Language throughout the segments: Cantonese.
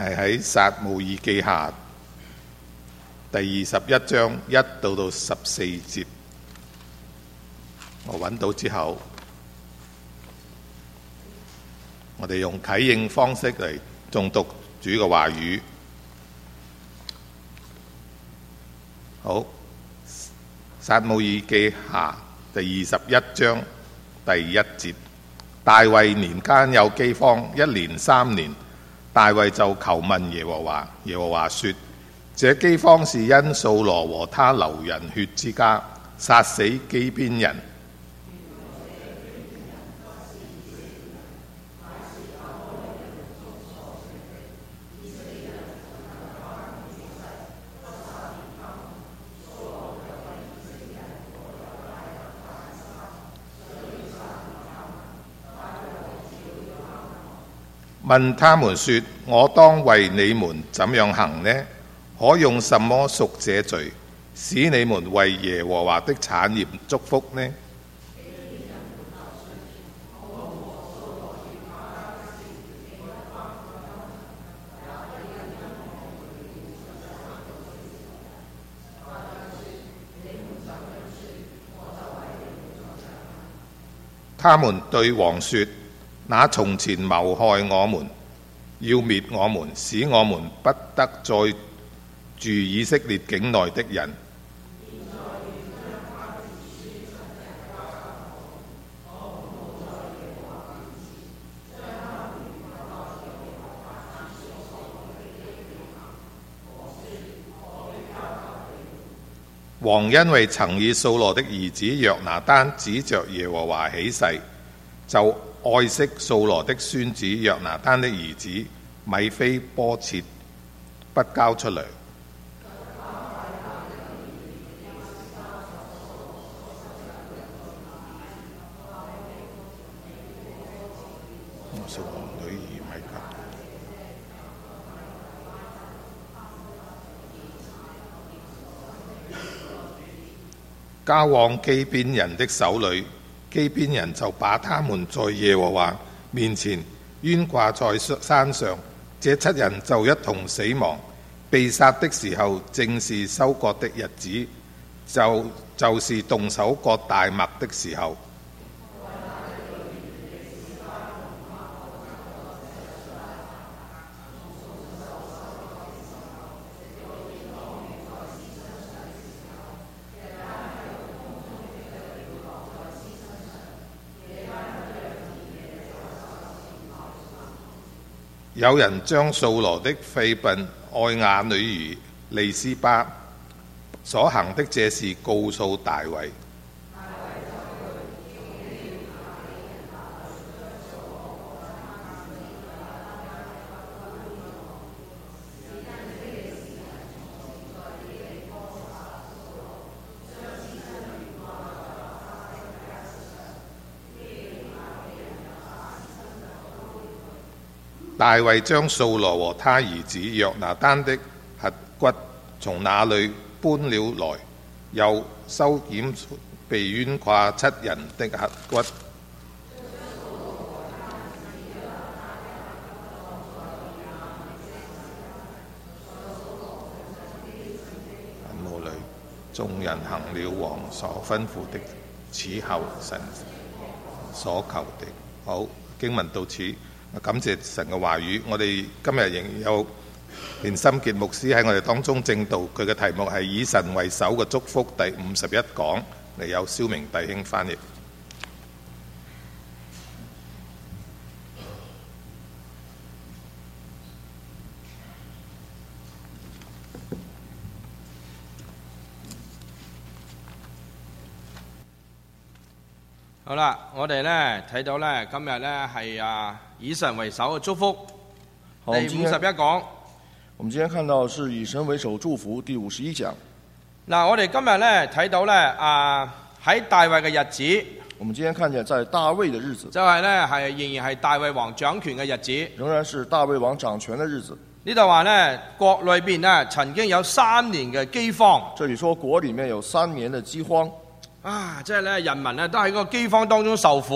係喺撒母耳記下第21章1到14節。我揾到之後，我哋用啟應方式嚟誦讀主嘅話語。好，撒母耳記下第21章第1節。大衛年間有饑荒，1年3年，大衛就求問耶和華。耶和華說：這饑荒是因掃羅和他流人血之家，殺死基遍人。問他們說：我當為你們怎樣行呢？可用什麼贖這罪，使你們為耶和華的產業祝福呢？他們對王說：那從前謀害我們，要滅我們，使我們不得再住以色列境內的人，王因為曾以掃羅的兒子約拿單指着耶和華起誓，就愛惜掃羅的孫子約拿單的兒子米非波設，不交出糧。掃羅女兒米甲。交往基遍人的手裏，基遍人就把他們在耶和華面前懸掛在山上，這7人就一同死亡。被殺的時候正是收割的日子，就是動手割大麥的時候。有人將掃羅的妃嬪愛雅女兒利斯巴所行的這事告訴大衛。大衛將掃羅和他兒子約拿單的骸骨從那裏搬了來，又收撿被懸掛7人的骸骨。墳墓裏，眾人行了王所吩咐的，此後神所求的。好，經文到此。感謝神嘅話語，我哋今日仍然有連心傑牧師喺我哋當中證道，佢嘅題目係以神為首嘅祝福第51講，嚟有蕭明弟兄翻譯。 好啦，我哋咧睇到咧今日咧係以神為首嘅祝福第51講。 我們今天看到是以神為首祝福第51講。 嗱，我哋今日咧睇到咧喺大衛嘅日子。 我們今天看見在大衛的日子， 就係咧係仍然係大衛王掌權嘅日子， 仍然是大衛王掌權的日子。 呢度話咧國裏邊咧曾經有3年嘅饑荒。 這裡說國裡面有3年的饑荒。 即係咧人民咧都喺個饑荒當中受苦。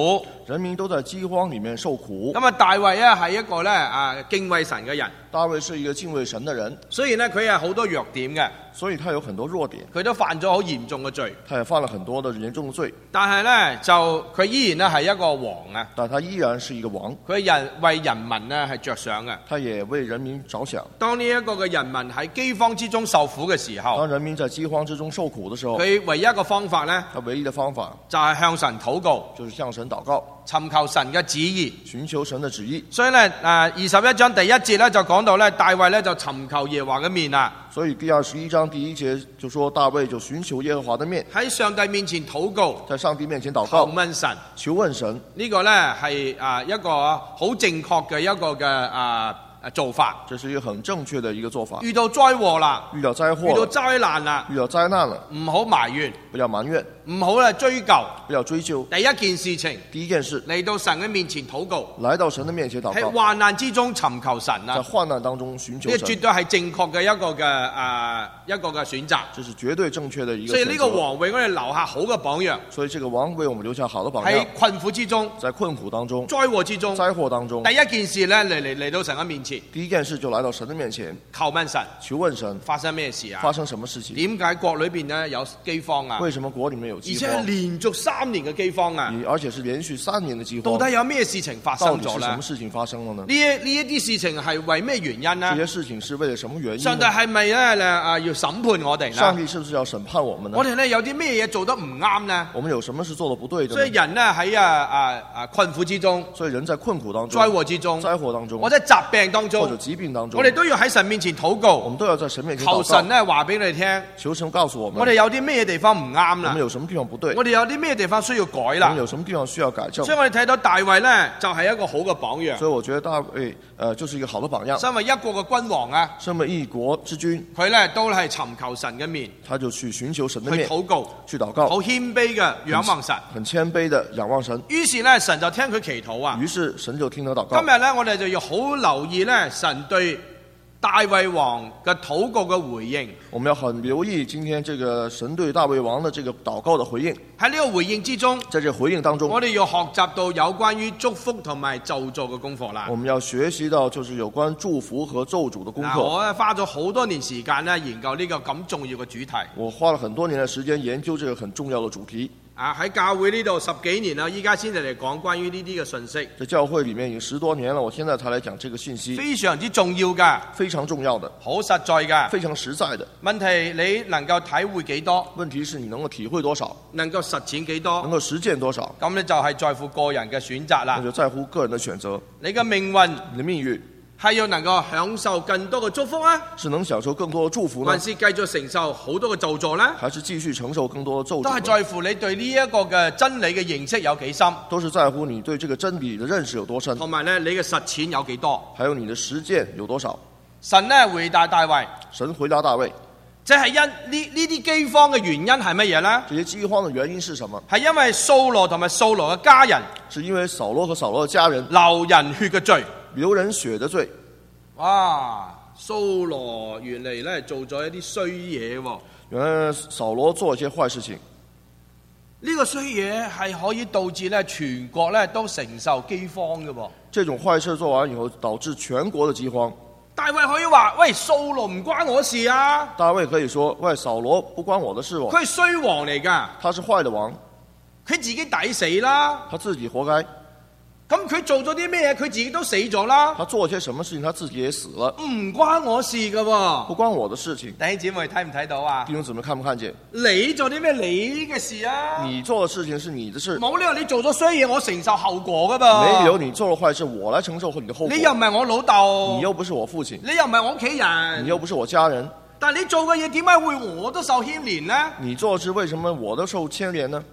人民都在饑荒裡面受苦。 咁啊，大衛咧係一個咧敬畏神嘅人， 大衛是一個敬畏神的人， 雖然咧佢係好多弱點嘅， 所以他有很多弱點， 佢都犯咗好嚴重嘅罪， 他也犯了很多的嚴重的罪， 但係咧就佢依然咧係一個王啊， 但他依然是一個王， 佢為人民咧係着想嘅。 他也為人民着想。 當呢一個嘅人民喺饑荒之中受苦嘅時候， 當人民在饑荒之中受苦的時候， 佢唯一一個方法咧他唯一的方法就係向神禱告， 就是向神禱告， 尋求神嘅旨意。 尋求神的旨意。 所以咧21章第一節咧就講到咧，大衛咧就尋求耶和華嘅面啦， 所以第21章第1節就說大衛就尋求耶和華的面， 喺上帝面前禱告， 在上帝面前禱求告， 問神。 求問神。 呢個咧係一個好正確嘅一個嘅做法。 這是一個很正確的一個做法。 遇到災禍啦， 遇到災禍遇到了， 災難啦， 遇到災難了， 唔好埋怨， 不要埋怨， 唔好咧追究。 不要追究。 第一件事情第一件事， 嚟到神嘅面前禱告， 來到神的面前禱喺告， 患難之中尋求神在啊！ 患難當中尋求神， 呢個絕對係正確嘅一個嘅選擇。 這是絕對正確的一個選擇。 所以呢個王為我哋留下好嘅榜樣， 所以這個王為我們留下好的榜喺樣。 困苦之中、 在困苦當中、 災禍之中， 災禍當中， 第一件事咧嚟到神嘅面前， 第一件事就來到神的面前， 求問神求問神發生咩事啊？ 發生什麼事情？ 點解國裏邊咧有饑荒啊？ 為什麼國裡面有而且饑荒？ 係連續3年嘅饑荒啊！ 而且是連續3年的饑到荒。 底有咩事情發到生咗呢底是什麼？事情發生了呢？ 呢一啲事情係為咩原因這呢？ 些事情是為了什麼原因上帝呢？ 係咪咧要審判我哋呢？ 上帝是不是要審判我們呢我？哋咧有啲咩嘢做得唔啱呢？ 我們有什麼是做得不對的呢？ 所以人呢喺困苦之中、 所以人在困苦當中、 災禍之中、 災禍當中或者疾病當或者中， 疾病當中， 我哋都要喺神面前禱我告， 們都要在神面前求禱告， 神咧話俾你哋聽， 求神告訴我們， 我哋有啲咩地方唔啱啦我們，有什麼地方不對， 我哋有啲咩地方需要改我們啦。 有什麼地方需要改正。 所以我哋睇到大衛咧就係一個好嘅榜樣， 所以我覺得大衛就是一個好的榜樣。 身為一國嘅君王啊， 身為一國之君， 佢咧都係尋求神嘅面他就去尋求神的去面， 禱告， 去禱告， 好謙卑嘅仰望神。 很謙卑的仰望神。 於是咧神就聽佢祈禱啊。 於是神就聽到禱告。 今日咧我哋就要好留意咧神對大衛王嘅禱告嘅回應。 我們要很留意今天這個神對大衛王的這個禱告的回應。 喺呢個回應之中， 在這個回應當中， 我哋要學習到有關於祝福同埋咒詛嘅功課啦我。們要學習到就是有關祝福和咒詛的功課。 我花咗好多年時間咧研究呢個咁重要嘅主題。 我花了很多年的時間研究這個很重要的主題。 喺教會呢度10幾年啦，依家先至嚟講關於呢啲嘅信息， 在教會裡面已經10多年了，我現在才來講這個信息， 非常之重要㗎， 非常重要的， 好實在㗎。 非常實在的。 問題你能夠體會幾多， 問題是你能夠體會多少， 能夠實踐幾多， 能夠實踐多少， 咁你就係在乎個人嘅選擇啦那。就在乎個人的選擇。 你嘅命運你的命運係要能夠享受更多嘅祝福啊， 是能享受更多的祝福呢還，是繼續承受好多嘅咒詛呢？ 還是繼續承受更多的咒詛呢？ 都係在乎你對呢一個嘅真理嘅認識有幾深， 都是在乎你對這個真理的認識有多深， 同埋咧你嘅實踐有幾多。 還有你的實踐有多少。 神咧回答大衛， 神回答大衛， 即係因呢啲饑荒嘅原因係乜嘢呢？ 這些饑荒的原因是什麼？ 係因為掃羅同埋掃羅嘅家人是因為掃羅和掃羅的家人流人血嘅罪。 流人血的罪。 哇！掃羅原嚟咧做咗一啲衰嘢喎， 原來掃羅做一些壞事情， 呢個衰嘢係可以導致咧全國咧都承受饑荒嘅喎。 這種壞事做完以後，導致全國的饑荒。 大衛可以話：喂，掃羅唔關我事啊， 大衛可以說：喂，掃羅不關我的事哦， 佢係衰王嚟㗎， 他是壞的王， 佢自己抵死啦。 他自己活該。 咁佢做咗啲咩嘢？佢自己都死咗啦， 他做些什麼事情，他自己也死了， 唔關我事㗎喎。 不關我的事情。 弟兄姊妹睇唔睇到啊？ 弟兄姊妹看不看見？ 你做啲咩你嘅事啊？ 你做的事情是你的事， 冇理由你做咗衰嘢，我承受後果㗎噃。 沒理由你做了壞事，我來承受你的後果。 你又唔係我老豆， 你又不是我父親， 你又唔係我屋企人， 你又不是我家人， 但係你做嘅嘢點解會我都受牽連呢？ 你做的事為什麼我都受牽連呢？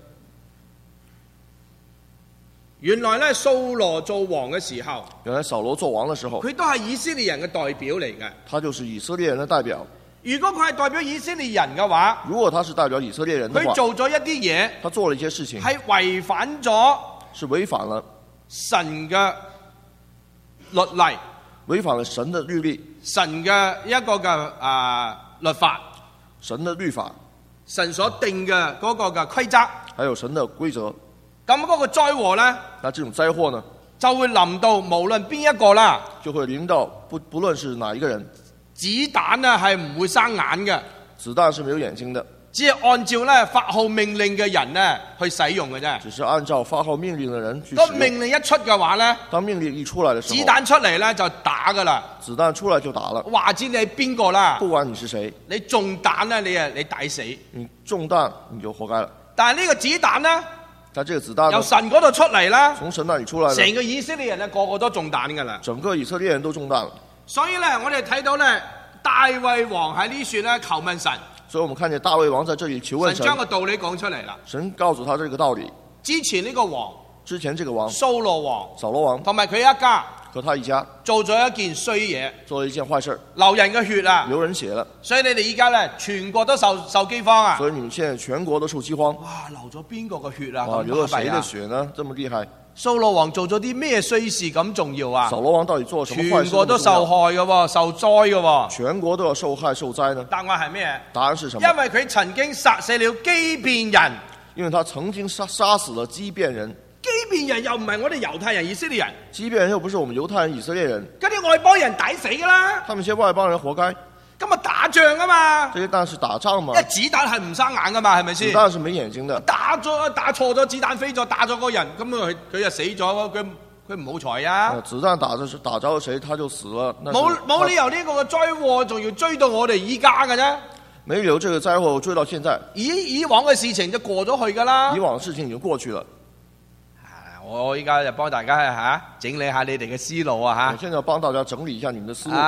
原來咧，掃羅做王嘅時候， 原來掃羅做王的時候， 佢都係以色列人嘅代表嚟嘅。 他就是以色列人的代表。 如果佢係代表以色列人嘅話， 如果他是代表以色列人的話， 佢做咗一啲嘢， 他做了一些事情， 係違反咗是違反了神嘅律例， 違反了神的律例， 神嘅一個嘅律法， 神的律法， 神所定嘅嗰個嘅規則。 還有神的規則。 咁嗰個災禍呢， 那這種災禍呢， 就會臨到無論邊一個啦。 就會臨到不論是哪一個人， 子彈呢係唔會生眼嘅， 子彈是沒有眼睛的， 只係按照呢發號命令嘅人呢去使用嘅啫。 只是按照發號命令的人去使個用。 命令一出嘅話呢， 當命令一出來的時候， 子彈出嚟呢就打噶啦。 子彈出來就打了， 話知你係邊個啦， 不管你是誰， 你中彈呢，你抵死。 你中彈你就活該了。 但係呢個子彈呢， 但這個子彈由呢， 神嗰度出嚟啦， 從神那裡出來了， 成個以色列人呢個個都中彈噶啦。 整個以色列人都中彈了。 所以呢，我哋睇到呢，大衛王喺呢處呢求問神， 所以我們看見大衛王在這裡求問神， 神將個道理講出嚟啦。 神告訴他這個道理。 之前呢個王之前這個王掃羅王掃羅王同埋佢一家和他一家做咗一件衰嘢， 做了一件壞事， 流人嘅血啊！ 流人血了， 所以你哋依家呢，全國都受饑荒啊！ 所以你們現在全國都受饑荒。 哇！流咗邊個嘅血啊？ 哇， 咁流了誰的巴閉啊！ 血呢？這麼厲害！ 掃羅王做咗啲咩衰事咁重要啊？ 掃羅王到底做了什麼壞事？ 全國都受害嘅喎，受災嘅喎。 全國都要受害受災呢？ 答案係咩？ 答案是什麼？ 因為佢曾經殺死了基遍人。 因為他曾經殺死了基遍人。 基遍人又唔係我哋猶太人、以色列人， 基遍人又不是我們猶太人、以色列人， 嗰啲外邦人抵死㗎啦。 他們這些外邦人活該。 咁啊打仗啊嘛， 這些當然是打仗嘛。 因為子彈係唔生眼㗎嘛，係咪先？ 子彈是沒眼睛的。 打錯咗，子彈飛咗，打咗個人，咁佢就死咗，佢唔好彩啊！ 子彈打着誰，他就死了。 冇理由呢個嘅災禍仲要追到我哋依家嘅啫。 沒理由這個災禍追到現在。 以往嘅事情就過咗去㗎啦。 以往的事情已經過去了。 我依家就幫大家整理下你哋嘅思路啊！ 我現在要幫大家整理一下你們的思路。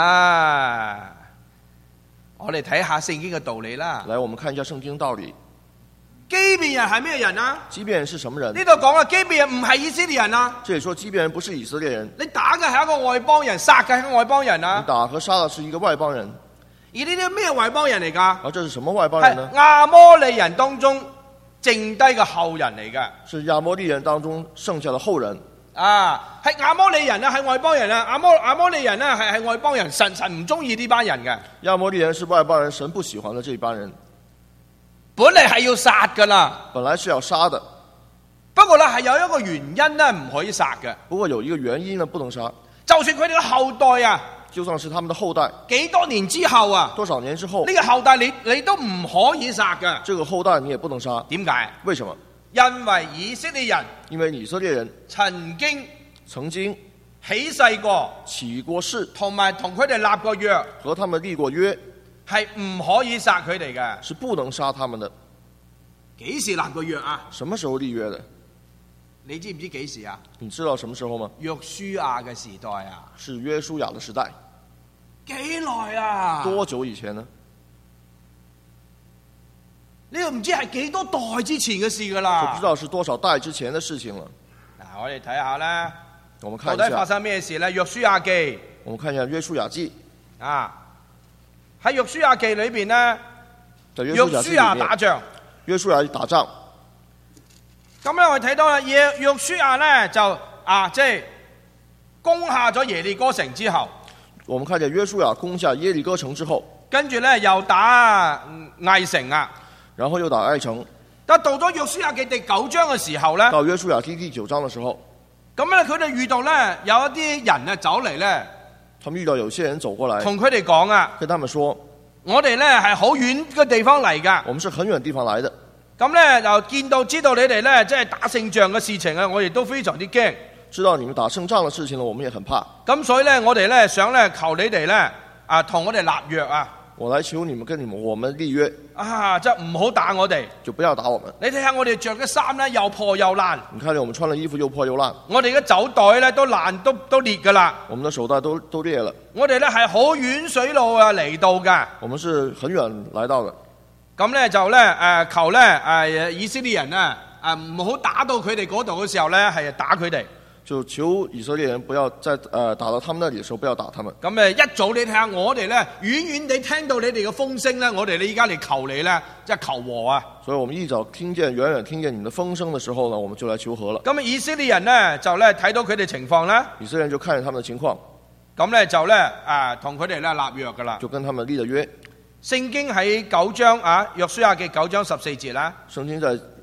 我哋睇下聖經嘅道理啦。 來，我們看一下聖經道理。 基遍人係咩人啊？ 基遍人是什麼人？ 呢度講啊，基遍人唔係以色列人啊。 這裡說基遍人不是以色列人。 你打嘅係一個外邦人，殺嘅係一個外邦人啊。 你打和殺的是一個外邦人。 而呢啲咩外邦人嚟㗎？ 啊，這是什麼外邦人呢？ 係亞摩利人當中剩低嘅後人嚟嘅。 是亞摩利人當中剩下的後人。 啊，係亞摩利人啊，係外邦人啊。亞摩利人呢係外邦人，神唔中意呢班人嘅。 亞摩利人是外邦人，神不喜歡的這班人。 本嚟係要殺㗎啦。 本來是要殺的。 不過呢係有一個原因呢唔可以殺嘅。 不過有一個原因呢不能殺。 就算佢哋嘅後代啊。 就算是他們的後代， 幾多年之後啊？ 多少年之後？ 呢個後代你都唔可以殺嘅。 這個後代你也不能殺。 點解？ 為什麼？ 因為以色列人， 因為以色列人曾經起誓過， 起過誓， 同埋同佢哋立過約， 和他們立過約， 係唔可以殺佢哋嘅， 是不能殺他們的。 幾時立過約啊？ 什麼時候立約的？ 你知唔知幾時啊？ 你知道什麼時候嗎？ 約書亞嘅時代啊。 是約書亞的時代。 幾耐啊？ 多久以前呢？ 呢個唔知係幾多代之前嘅事噶啦。 就不知道是多少代之前的事情了。 嗱，我哋睇下啦， 我們看一下到底發生咩事呢？約書亞記， 我們看一下約書亞記。 啊，喺約書亞記裏邊呢，約書亞打仗。 約書亞打仗。 咁咧，我哋睇到啦，約書亞呢就即係攻下咗耶利哥城之後。 我們看見約書亞攻下耶利哥城之後， 跟住呢又打艾城啊， 然後又打艾城。 但到咗約書亞記第9章嘅時候呢， 到約書亞記第9章嘅時候， 咁咧佢哋遇到呢有一啲人呢走嚟呢， 他們遇到有些人走過來， 同佢哋講啊， 跟他們說： 我哋呢係好遠嘅地方嚟㗎， 我們是很遠地方來的。 咁呢就知道你哋呢即係打勝仗嘅事情啊，我哋都非常之驚。 知道你們打勝仗的事情呢，我們也很怕。 咁所以呢，我哋呢想呢求你哋呢同我哋立約啊。 我來求你們跟我們立約啊，即係唔好打我哋， 就不要打我們。 你睇下我哋着嘅衫呢，又破又爛。 你看見我們穿的衣服又破又爛。 我哋嘅酒袋呢都爛都裂㗎啦。 我們的手袋都裂了。 我哋呢係好遠水路啊嚟到㗎。 我們是很遠來到的。 咁呢就呢求呢以色列人呢唔好打到佢哋嗰度嘅時候呢係打佢哋。 就求以色列人不要在打到他們那裡的時候不要打他們。 咁一早你睇下我哋呢遠遠地聽到你哋嘅風聲呢，我哋呢依家嚟求你呢，即係求和啊。 所以我們一早遠遠聽見你們的風聲的時候呢，我們就來求和了。 咁以色列人呢就呢睇到佢哋情況啦。 以色列人就看見他們的情況， 咁呢就呢同佢哋呢立約㗎啦。 就跟他們立了約。 聖經喺9章約書亞記9章14節啦。 聖經在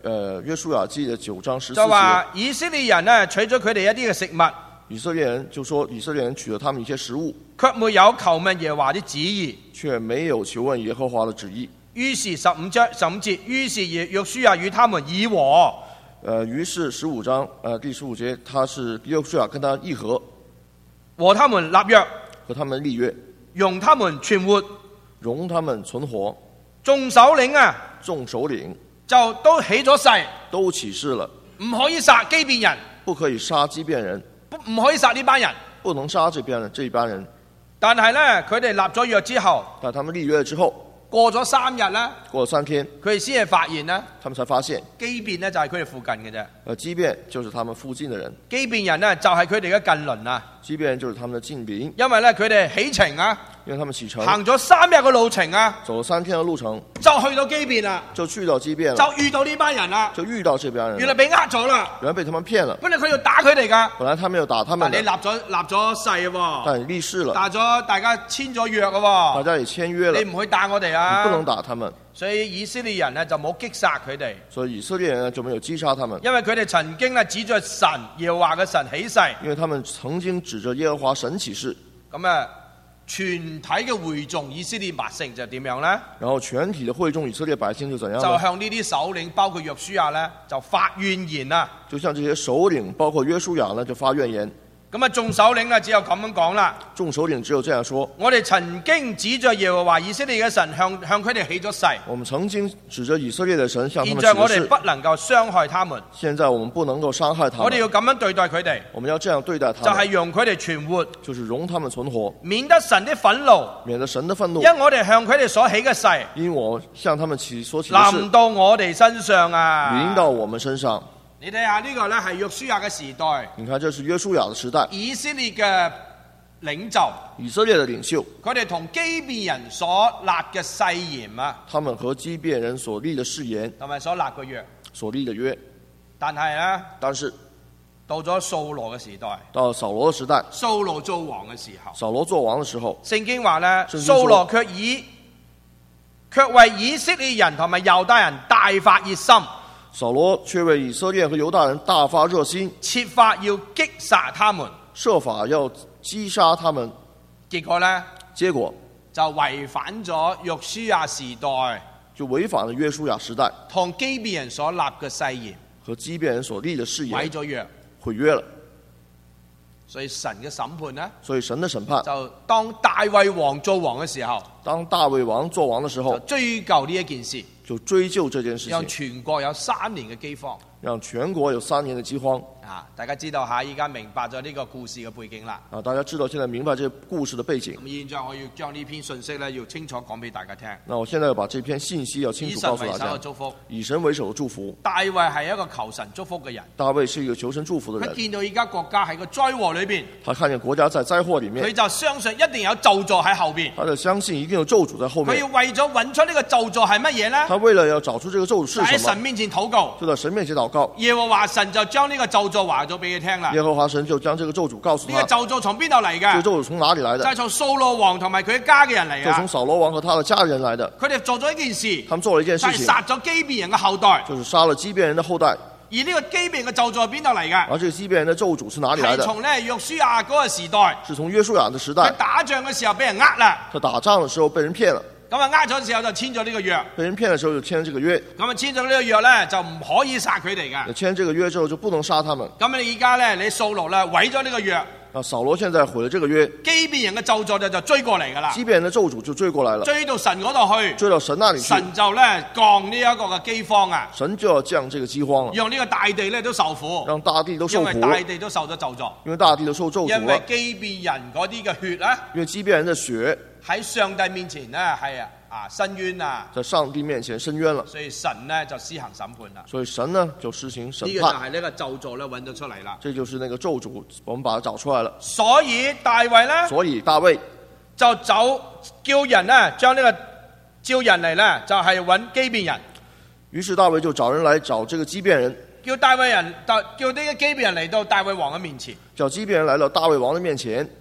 約書亞記嘅9章14節， 就話以色列人呢取咗佢哋一啲嘅食物， 以色列人就說以色列人取了他們一些食物， 卻沒有求問耶和華的旨意。 卻沒有求問耶和華的旨意。 於是15章15節，於是約書亞與他們議和。 於是15章第15節，他是約書亞跟他議和， 和他們立約， 和他們立約， 容他們存活。 容他們存活。 眾首領啊， 眾首領就都起咗誓， 都起誓了， 唔可以殺基遍人， 不可以殺基遍人， 唔可以殺呢班人。 不能殺這班人。 但係呢，佢哋立咗約之後， 但他們立約之後， 過咗3日呢， 過了3天， 佢哋先係發現呢， 他們才發現基遍呢就係佢哋附近嘅啫。 基遍就是他們附近的人， 基遍人呢就係佢哋嘅近鄰啊。 基遍就是他們的近鄰， 因為呢，佢哋起程啊， 因為他們啟程行咗3日嘅路程啊， 走了3天的路程， 就去到基遍啦， 就去到基遍了， 就遇到呢班人啦， 就遇到這邊人， 原來被呃咗啦， 原來被他們騙了。 本來佢要打佢哋噶， 本來他沒有打他們但你的， 立咗誓喎， 但你立誓了， 大家簽咗約嘅喎， 大家也簽約了， 你唔可以打我哋啊， 你不能打他們。 所以以色列人呢就冇擊殺佢哋， 所以以色列人呢就沒有擊殺他們， 因為佢哋曾經呢指着神耶和華嘅神起誓， 因為他們曾經指着耶和華神起誓。 咁啊，全體嘅會眾以色列百姓就點樣呢？ 然後全體的會眾以色列百姓就怎樣呢？ 就向呢啲首領，包括約書亞呢，就發怨言啊！ 就向這些首領，包括約書亞呢，就發怨言。 咁啊，眾首領呢，只有咁樣講啦。 眾首領只有這樣說： 我哋曾經指着耶和華以色列嘅神向佢哋起咗誓。 我們曾經指着以色列的神向他現們起誓。 在我哋不能夠傷害他們。 現在我們不能夠傷害他們。 我哋要咁樣對待佢哋。 我們要這樣對待他就們。 係容佢哋存活， 就是容他們存活， 免得神的憤怒， 免得神的憤怒。 因我哋向佢哋所起嘅誓， 因我向他們所起的誓， 臨到我哋身上啊！ 臨到我們身上。 你睇下呢個呢係約書亞嘅時代， 你看，這是約書亞的時代， 以色列嘅領袖， 以色列的領袖， 佢哋同基遍人所立嘅誓言啊， 他們和基遍人所立的誓言， 同埋所立嘅約， 所立的約。 但係呢， 但是到咗掃羅嘅時代， 到掃羅的時代， 掃羅做王嘅時候， 掃羅做王的時候， 聖經話呢， 聖經說掃羅卻為以色列人同埋猶大人大發熱心， 掃羅卻為以色列和猶大人大發熱心， 設法要擊殺他們， 設法要擊殺他們。 結果呢， 結果就違反咗約書亞時代就違反了約書亞時代同基遍人所立嘅誓言， 和基遍人所立的誓言， 毀咗約， 毀約了。 所以神嘅審判呢， 所以神的審判， 就當大衛王做王嘅時候， 當大衛王做王的時候， 就追究呢一件事， 就追究這件事讓情， 全國有3年嘅饑荒。 讓全國有3年的饑荒。 啊！大家知道下，依家明白咗呢個故事嘅背景啦。 啊，大家知道現在明白這個故事的背景。 咁現在我要將呢篇信息咧，要清楚講俾大家聽。 那我現在要把這篇信息要清楚告訴大以神為首嘅家。 祝福。 以神為首的祝福。 大衛係一個求神祝福嘅人。 大衛是一個求神祝福的人。 佢見到而家國家喺個災禍裏邊， 他看見國家在災禍裡面， 佢就相信一定有咒詛喺後邊。 他就相信一定有咒詛在後面。 佢要為咗揾出呢個咒詛係乜嘢呢？ 他為了要找出這個咒詛是什麼， 喺神面前禱告， 就在神面前禱告。 耶和華神就將呢個咒詛話咗俾佢聽啦。 耶和華神就將這個咒詛告訴他。 呢個咒詛從邊度嚟嘅？ 這個咒詛從哪裡來的？ 就係從掃羅王同埋佢家嘅人嚟啊！ 就從掃羅王和他的家人來的。 佢哋做咗一件事， 他們做了一件事情， 就係殺咗基遍人嘅後代。 就是殺了基遍人的後代。 而呢個基遍嘅咒詛係邊度嚟嘅？ 而這個基遍人的咒詛是哪裡來的？ 係從咧約書亞嗰個時代， 是從約書亞的時代。 佢打仗嘅時候俾人呃啦， 他打仗的時候被人騙了。 咁啊呃咗嘅時候就簽咗呢個約。 被人騙的時候就簽了這個約。 咁啊簽咗呢個約咧就唔可以殺佢哋㗎。 簽這個約之後就不能殺他們。 咁你而家咧你掃羅咧毀咗呢個約。 啊，掃羅現在毀了這個約， 基遍人嘅咒詛就追過嚟㗎啦。 基遍人的咒詛就追過來了， 追到神嗰度去， 追到神那裡去。 神就咧降呢一個嘅饑荒啊， 神就要降這個饑荒了， 讓呢個大地咧都受苦， 讓大地都受苦， 因為大地都受咗咒詛， 因為大地都受咒詛因為了， 基遍人嗰啲嘅血咧， 因為基遍人的血喺上帝面前咧係申冤啊， 在上帝面前申冤了， 所以神呢就施行審判啦。 所以神呢就施行審呢個就判。 係呢個咒詛咧揾咗出嚟啦。 這就是那個咒詛，我們把它找出來了。 所以大衛呢， 所以大衛就叫人呢將呢個召人嚟呢，就係揾基遍人。 於是大衛就找人來找這個基遍人， 叫呢個基遍人嚟到大衛王嘅面前。 叫基遍人來到大衛王的面前。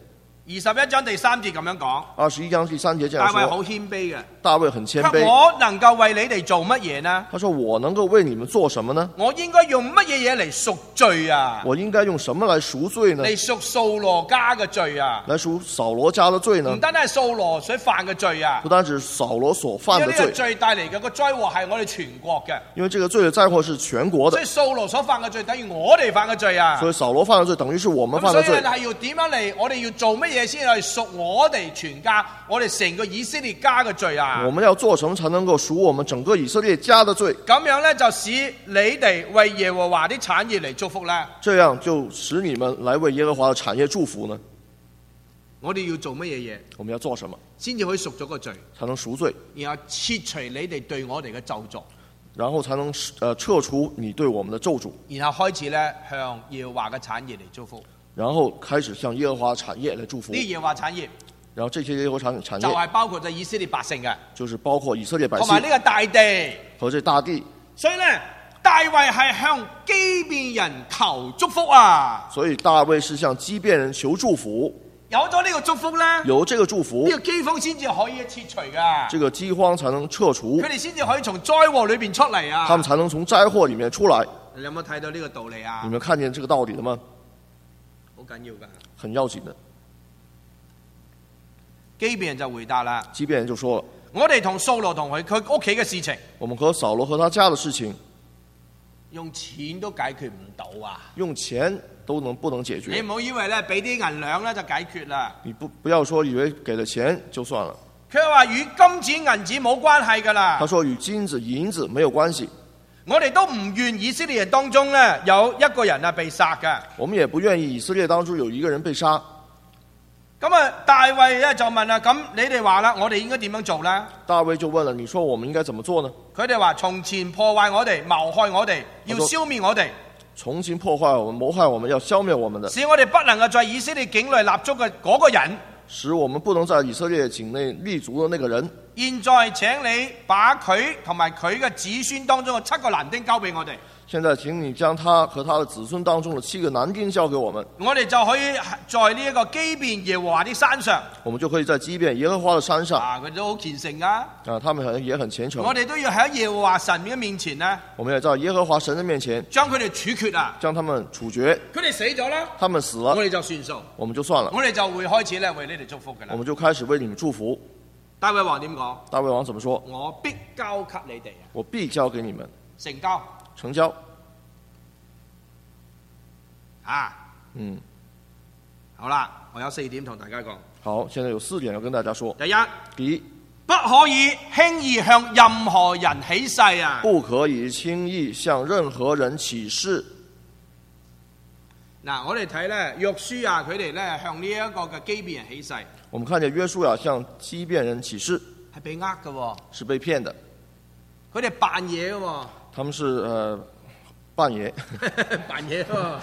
21章第3節咁樣講， 21章第3節這樣大衛好說， 謙卑嘅。 大衛很謙佢話卑， 我能夠為你哋做乜嘢呢？ 他說我能夠為你們做什麼呢？ 我應該用乜嘢嘢嚟贖罪啊？ 我應該用什麼來贖罪呢？ 嚟贖掃羅家嘅罪啊？ 來贖掃羅家的罪呢唔？單單係掃羅所犯嘅罪啊不，單指掃羅所犯因為呢個的罪， 罪帶嚟嘅個災禍係我哋全國嘅， 因為這個罪的災禍是全國的所以，掃羅所犯嘅罪等於我哋犯嘅罪啊。 所以掃羅犯的罪等於是我們咁所以犯的罪。 係要點樣嚟？我哋要做乜嘢先去贖我哋全家、我哋成個以色列家嘅罪啊我？們要做什麼才能夠贖我們整個以色列家的罪？ 咁樣呢，就使你哋為耶和華啲產業嚟祝福啦。 這樣就使你們來為耶和華的產業祝福呢？ 我哋要做乜嘢嘢我們要做什麼先至可以贖咗個罪， 才能贖罪？ 然後切除你哋對我哋嘅咒詛， 然後才能撤除你對我們的咒詛， 然後開始呢向耶和華嘅產業嚟祝福。 然後開始向耶和華產業來祝福。 呢耶和華產業然後這些耶和華產就業係包括咗以色列百姓嘅， 就是包括以色列百姓同埋呢個大地。 和這大地。 所以呢，大衛係向基遍人求祝福啊！ 所以大衛是向基遍人求祝福， 有咗呢個祝福呢， 有這個祝福呢，個饑荒先至可以切除噶， 這個饑荒才能撤除佢，哋先至可以從災禍裏邊出嚟啊！ 他們才能從災禍裡面出來。 你有冇睇到呢個道理啊你？們看見這個道理了嗎？ 好緊要噶。 很要緊的。 基遍人就回答啦： 基遍人就說了， 我哋同掃羅同佢屋企嘅事情， 我們和掃羅和他家的事情， 用錢都解決唔到啊！ 用錢都不能解決。 你唔好以為咧俾啲銀兩咧就解決啦。 你不要說以為給了錢就算了。 佢話與金子銀子冇關係噶啦他。說與金子銀子沒有關係。 我哋都唔願以色列人當中咧有一個人啊被殺嘅。 我們也不願意以色列當中有一個人被殺。 咁啊，大衛咧就問啦：咁你哋話啦，我哋應該點樣做呢？ 大衛就問了，你說我們應該怎麼做呢？ 佢哋話：從前破壞我哋、謀害我哋，要消滅我哋， 從前破壞我們、謀害我們，要消滅我們的， 使我哋不能夠在以色列境內立足嘅嗰個人。 使我們不能在以色列境內立足的那個人。 現在請你把佢同埋佢嘅子孫當中嘅7個男丁交俾我哋， 現在請你將他和他的子孫當中的7個男丁交給我們， 我哋就可以在呢一個基遍耶和華啲山上。 我們就可以在基遍耶和華的山上。 啊，佢哋都好虔誠噶。 啊，他們也很虔誠。 我哋都要喺耶和華神嘅面前呢， 我們也在耶和華神的面前將佢哋處決啊！ 將他們處決。 佢哋死咗啦， 他們死了， 我哋就算數， 我們就算了， 我哋就會開始咧為你哋祝福噶啦我。們就開始為你們祝福。 大衛王點講？ 大衛王怎麼說？ 我必交給你哋啊！ 我必交給你們， 成交成交。 啊！ 嗯， 好啦，我有4點同大家講。 好，現在有4點要跟大家說。 第一， 第一， 不可以輕易向任何人起誓啊！ 不可以輕易向任何人起誓。 嗱，我哋睇咧約書亞佢哋咧向呢一個嘅基遍人起誓， 我們看見約書亞向基遍人起誓， 係被呃嘅喎， 是被騙的。 佢哋扮嘢嘅喎， 他們是扮爺， 扮嘢喎，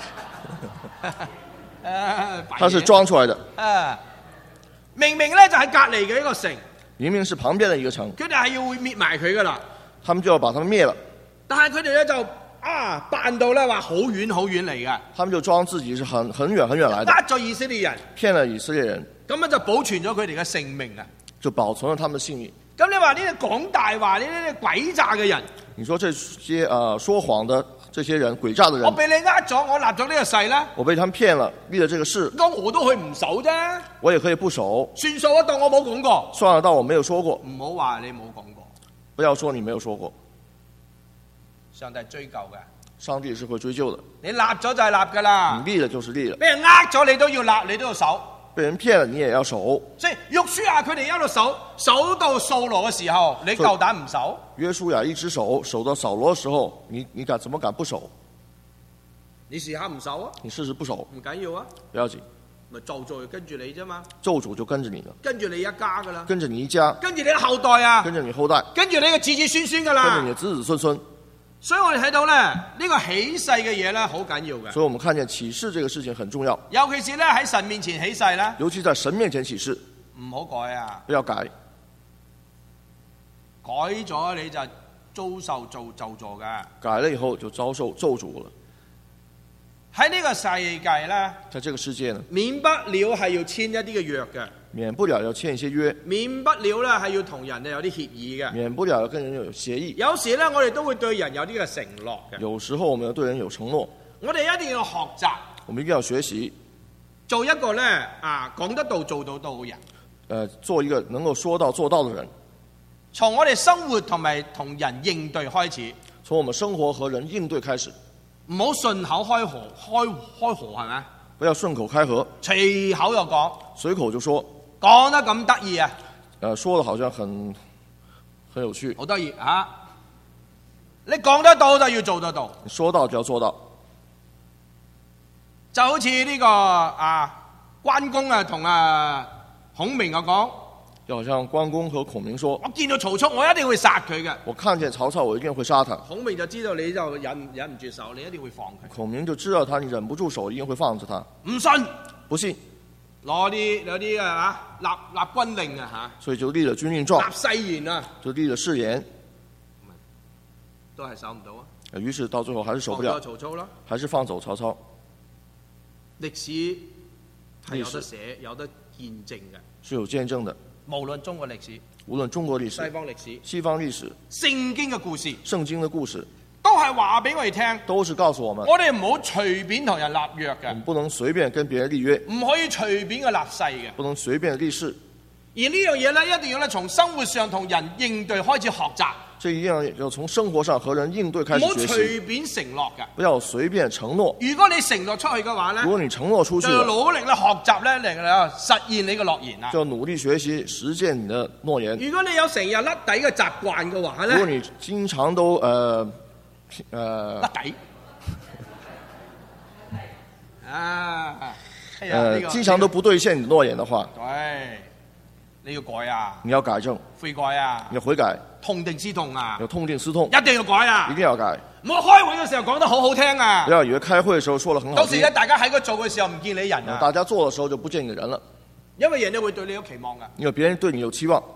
扮嘢他是裝出來的。 啊！明明咧就喺隔離嘅一個城， 明明是旁邊的一個城， 佢哋係要會滅埋佢噶啦， 他們就要把他們滅了。 但係佢哋咧就扮到咧話好遠好遠嚟嘅， 他們就裝自己是很遠很遠來的， 呃咗以色列人， 騙了以色列人， 咁樣就保存咗佢哋嘅性命啊！ 就保存了他們的性命。 咁你話呢啲講大話、呢啲詭詐嘅人， 你說這些說謊的這些人、詭詐的人， 我俾你呃咗，我立咗呢個誓咧， 我被他們騙了，立了這個誓， 咁我都可以唔守啫， 我也可以不守， 算數啊！當我冇講過， 算了，當我沒有說過。 唔好話你冇講過， 不要說你沒有說過， 上帝追究嘅。 上帝是會追究的。 你立咗就係立噶啦， 你立了就是立了， 俾人呃咗你都要立，你都要守。 被人騙了你也要守。 所以約書亞佢哋一路守到掃羅嘅時候，你夠膽唔守？ 約書亞一直守到掃羅的時候，你敢怎麼敢不守？ 你試下唔守啊？ 你試試不守， 唔緊要啊， 不要緊， 咪咒詛跟住你啫嘛， 咒詛就跟着你了， 跟住你一家噶啦， 跟着你一家， 跟住你嘅後代啊， 跟着你後代， 跟住你嘅子子孫孫噶啦跟着你的。子子孫孫。 所以我哋睇到咧，呢個起誓嘅嘢咧好緊要嘅， 所以我們看見起誓這個事情很重要， 尤其是咧喺神面前起誓咧， 尤其在神面前起誓， 唔好改啊！ 不要改， 改咗你就遭受咒詛嘅。 改了以後就遭受咒詛了。 喺呢個世界咧， 在這個世界呢， 免不了係要簽一啲嘅約嘅， 免不了要簽一些約， 免不了咧係要同人哋有啲協議嘅。 免不了要跟人有協議。 有時咧，我哋都會對人有啲嘅承諾嘅。 有時候我們要對人有承諾， 我哋一定要學習我們一定要學習， 做一個咧講得到做到到嘅人。 做一個能夠說到做到的人。 從我哋生活同埋同人應對開始， 從我們生活和人應對開始， 唔好順口開河係咪？ 不要順口開河， 隨口就講， 隨口就說， 講得咁得意啊！ 說得好像很有趣， 好得意啊！你講得到就要做得到， 你說到就要做到， 就好似呢個關公同孔明講， 就好像關公和孔明說， 我見到曹操，我一定會殺佢嘅。 我看見曹操，我一定會殺他。 孔明就知道你就忍唔住手，你一定會放佢。 孔明就知道他，你忍不住手，一定會放着他。 唔信， 不信， 攞啲有啲立軍令啊所以就立了軍令狀， 立誓言啊， 就立了誓言， 都係守唔到啊。 於是到最後還是守不了， 曹操啦， 還是放走曹操。 歷史係有得寫，有得見證嘅， 是有見證的。 無論中國歷史， 無論中國歷史、 西方歷史、 西方歷史、 聖經嘅故事、 聖經的故事， 都係話俾我哋聽， 都是告訴我們， 我哋唔好隨便同人立約嘅， 我們不能隨便跟別人立約， 唔可以隨便嘅立誓嘅， 不能隨便立誓。 而呢樣嘢咧，一定要咧從生活上同人應對開始學習。 這一樣要從生活上和人應對開唔好始學習， 隨便承諾嘅。 不要隨便承諾。 如果你承諾出去嘅話咧， 如果你承諾出去就要了， 努力咧學習咧嚟實現你嘅諾言啦。 就要努力學習實踐你的諾言。 如果你有成日甩底嘅習慣嘅話咧， 如果你經常都甩底經常都不兌現你的諾言的話， 對，你要改啊， 你要改正， 悔改啊， 你要悔改， 痛定思痛啊， 要痛定思痛， 一定要改啊， 一定要改。 唔好開會嘅時候講得好好聽啊不，要以為開會的時候說得很好聽， 到時咧大家喺嗰做嘅時候唔見你人啊， 大家做的時候就不見你人了， 因為人哋會對你有期望噶。 因為別人對你有期望。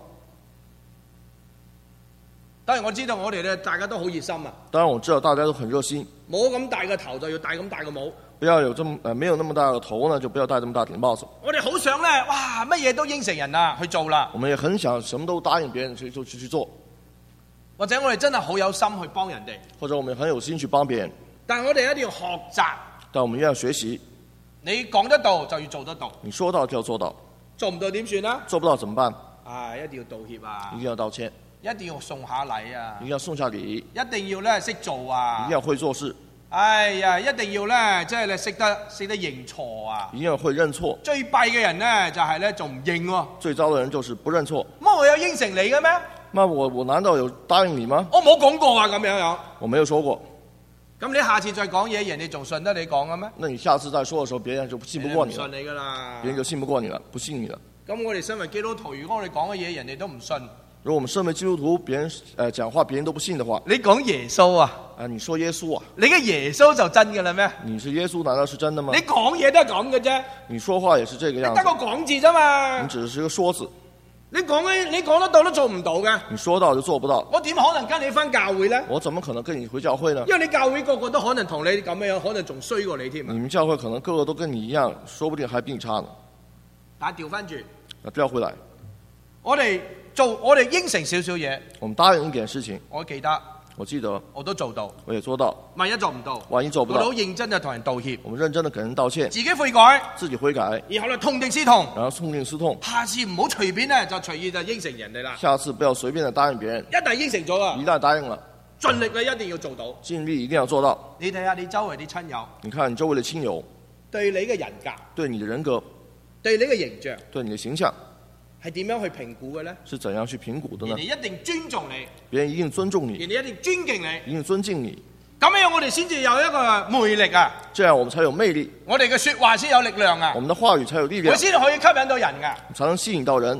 當然我知道我哋咧大家都好熱心啊， 當然我知道大家都很熱心， 冇咁大嘅頭就要戴咁大嘅帽。 不要有沒有那麼大的頭呢，就不要戴這麼大頂帽子。 我哋好想咧，哇，乜嘢都應承人啊，去做啦。 我們也很想什麼都答應別人就去做， 或者我哋真係好有心去幫人哋， 或者我們很有心去幫別人， 但係我哋一定要學習。 但我們要學習， 你講得到就要做得到， 你說到就要做到， 做唔到點算啊？ 做不到怎麼辦？ 一定要道歉啊一，定要道歉， 一定要送下禮啊一，定要送下禮， 一定要咧識做啊一定，要會做事， 哎呀，一定要咧即係你識得認錯啊。 一定要會認錯。 最弊嘅人咧就係咧仲唔認喎。 最糟的人就是不認錯。 乜我有應承你嘅咩？ 那我難道有答應你嗎？ 我冇講過啊，咁樣樣。 我沒有說過。 咁你下次再講嘢，人哋仲信得你講嘅咩？ 那你下次再說的時候，別人就信不過你了， 信你噶啦。 別人就信不過你了，不信你了。 咁我哋身為基督徒，如果我哋講嘅嘢人哋都唔信， 如果我們身為基督徒，別人講話別人都不信的話， 你講耶穌啊？ 你說耶穌啊？ 你嘅耶穌就真嘅啦咩？ 你是耶穌，難道是真的嗎？ 你講嘢都係咁嘅啫， 你說話也是這個樣得個子， 講字啫嘛你。只是個說字， 你講得到都做唔到嘅， 你說到就做不到。 我點可能跟你翻教會呢？ 我怎麼可能跟你回教會呢？ 因為你教會個個都可能同你咁樣，可能仲衰過你添啊！ 你們教會可能個個都跟你一樣，說不定還比你差呢。 但係調翻轉， 不要回來， 我哋應承少少嘢， 我們答應一點事情， 我記得我記得我都做到， 我也做到， 萬一做唔到， 萬一做不到我都好認真就同人道歉， 我們認真的給人道歉， 自己悔改， 自己悔改， 然後咧痛定思痛， 然後痛定思痛， 下次唔好隨便咧就隨意就應承人哋啦。 下次不要隨便的答應別人， 一旦應承咗啊一，旦答應了， 盡力你一定要做到。 盡力一定要做到。 你睇下你周圍啲親友你看你周圍的親友對你嘅人格、 對你的人格、 對你嘅形象對你的形象係點樣去評估嘅呢？ 是怎樣去評估的呢人哋？一定尊重你， 別人一定尊重你， 人哋一定尊敬你， 一定尊敬你， 咁樣我哋先至有一個魅力啊！ 這樣我們才有魅力， 我哋嘅說話先有力量啊我！們的話語才有力我量， 先可以吸引到人噶。 才能吸引到人。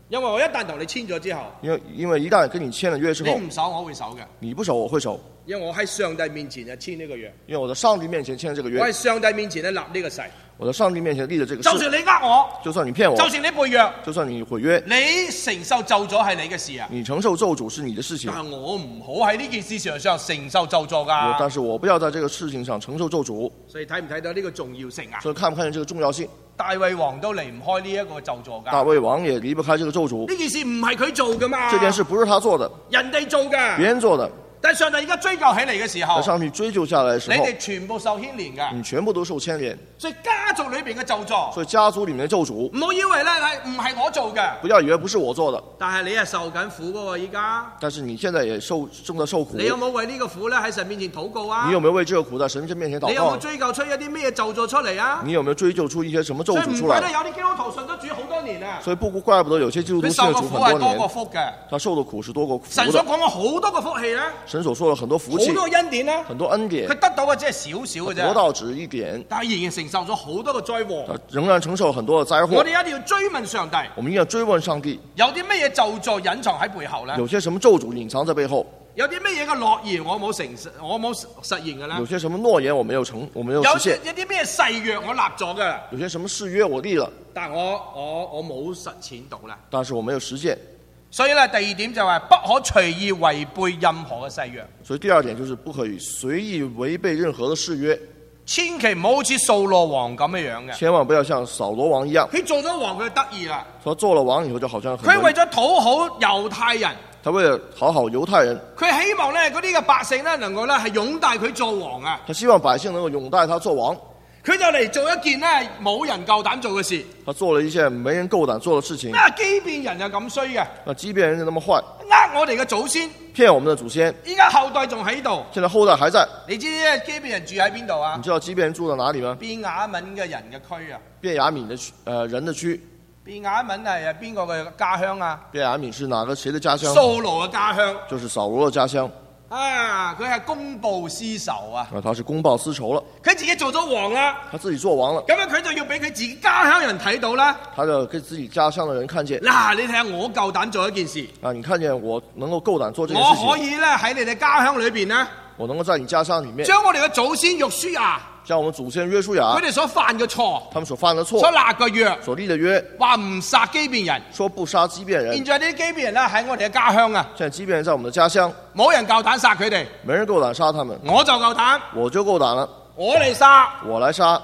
因為我一旦同你簽咗之後， 因為一旦跟你簽了約之後， 你唔守我會守嘅， 你不守我會守， 因為我喺上帝面前就簽呢個約， 因為我在上帝面前簽了這個約， 我喺上帝面前咧立呢個誓， 我在上帝面前立了這個誓， 就算你呃我， 就算你騙我， 就算你背約， 就算你毀約， 你承受咒詛係你嘅事啊， 你承受咒詛是你的事情， 但係我唔好喺呢件事上承受咒詛㗎， 但是我不要在這個事情上承受咒詛， 所以睇唔睇到呢個重要性啊？ 所以看不看見這個重要性？ 大衛王都離唔開呢一個咒詛㗎。 大衛王也離不開這個咒詛。 呢件事唔係佢做㗎嘛？ 這件事不是他做的， 人哋做㗎。 別人做的。 但係上帝而家追究起嚟嘅時候， 上帝追究下來嘅時候， 你哋全部受牽連㗎。 你全部都受牽連。 所以家族裏邊嘅咒詛， 所以家族裡面嘅咒詛， 唔好以為咧係唔係我做嘅。 不要以為不是我做的。 但係你係受緊苦嗰個依家。 但是你現在也正在受苦。 你有冇為呢個苦咧喺神面前禱告啊？ 你有沒有為這個苦在神面前禱告？ 你有冇追究出一啲咩咒詛出嚟啊？ 你有沒有追究出一些什麼咒詛出來？ 所以唔怪得有啲基督徒信咗主好多年啊。 所以怪不得有些基督徒信咗主很多年。 佢受嘅苦係多過福嘅。 他受的苦是多過福的。 神所講嘅好多個福氣咧。 神所說了很多福氣。 好多恩典啦。 很多恩典。 佢得到嘅只係少少嘅啫。 得到只一點。 但係仍然承受咗好多個災禍。 仍然承受很多的災禍。 我哋一定要追問上帝。 我們一定要追問上帝。 有啲乜嘢咒詛隱藏喺背後咧？ 有些什麼咒詛隱藏在背後？ 有啲乜嘢嘅諾言我冇實現嘅咧？ 有些什麼諾言我沒有實現？ 有啲咩誓約我立咗嘅？ 有些什麼誓約我立了？ 但我冇實踐到啦。 但是我沒有實踐。 所以咧，第二點就係不可隨意違背任何嘅誓約。 所以第二點就是不可以隨意違背任何的誓約。 千祈唔好好似掃羅王咁嘅樣嘅。 千萬不要像掃羅王一樣。 佢做咗王佢就得意啦。 他做了王以後就好像佢為咗討好猶太人。 他為了討好猶太人。 佢希望咧嗰啲嘅百姓咧能夠咧係擁戴佢做王啊。 他希望百姓能夠擁戴他做王。 佢就嚟做一件咧冇人夠膽做嘅事。 他做了一件沒人夠膽做的事情。 基遍人就咁衰嘅。 基遍人就那麼壞。 我哋嘅祖先。 騙我們的祖先。 依家後代仲喺度。 現在後代還在。 你知基遍人住喺邊度啊？ 你知道基遍人住在哪裡嗎？ 便雅憫嘅人嘅區啊。 便雅憫的人的區。 便雅憫係邊個嘅家鄉啊？ 便雅憫是誰的家鄉？ 掃羅嘅家鄉。 就是掃羅的家鄉。 佢係公報私仇啊！ 他是公報私仇了。 佢自己做咗王啦。 他自己做王了。 咁樣佢就要俾佢自己家鄉人睇到啦。 他就給自己家鄉的人看見。 嗱，你睇下我夠膽做一件事。 你看見我能夠夠膽做這件事情。 我可以咧喺你哋家鄉裏邊呢， 我能夠在你家鄉裡面將我哋嘅祖先約書亞。 將我們祖先約書亞， 佢哋所犯嘅錯， 他們所犯的錯， 所立嘅約， 所立的約， 話唔殺基遍人， 說不殺基遍人。 現在啲基遍人咧喺我哋嘅家鄉啊， 現在基遍人在我們的家鄉， 冇人夠膽殺佢哋， 沒人夠膽殺他們， 我就夠膽， 我就夠膽了， 我嚟殺， 我來殺。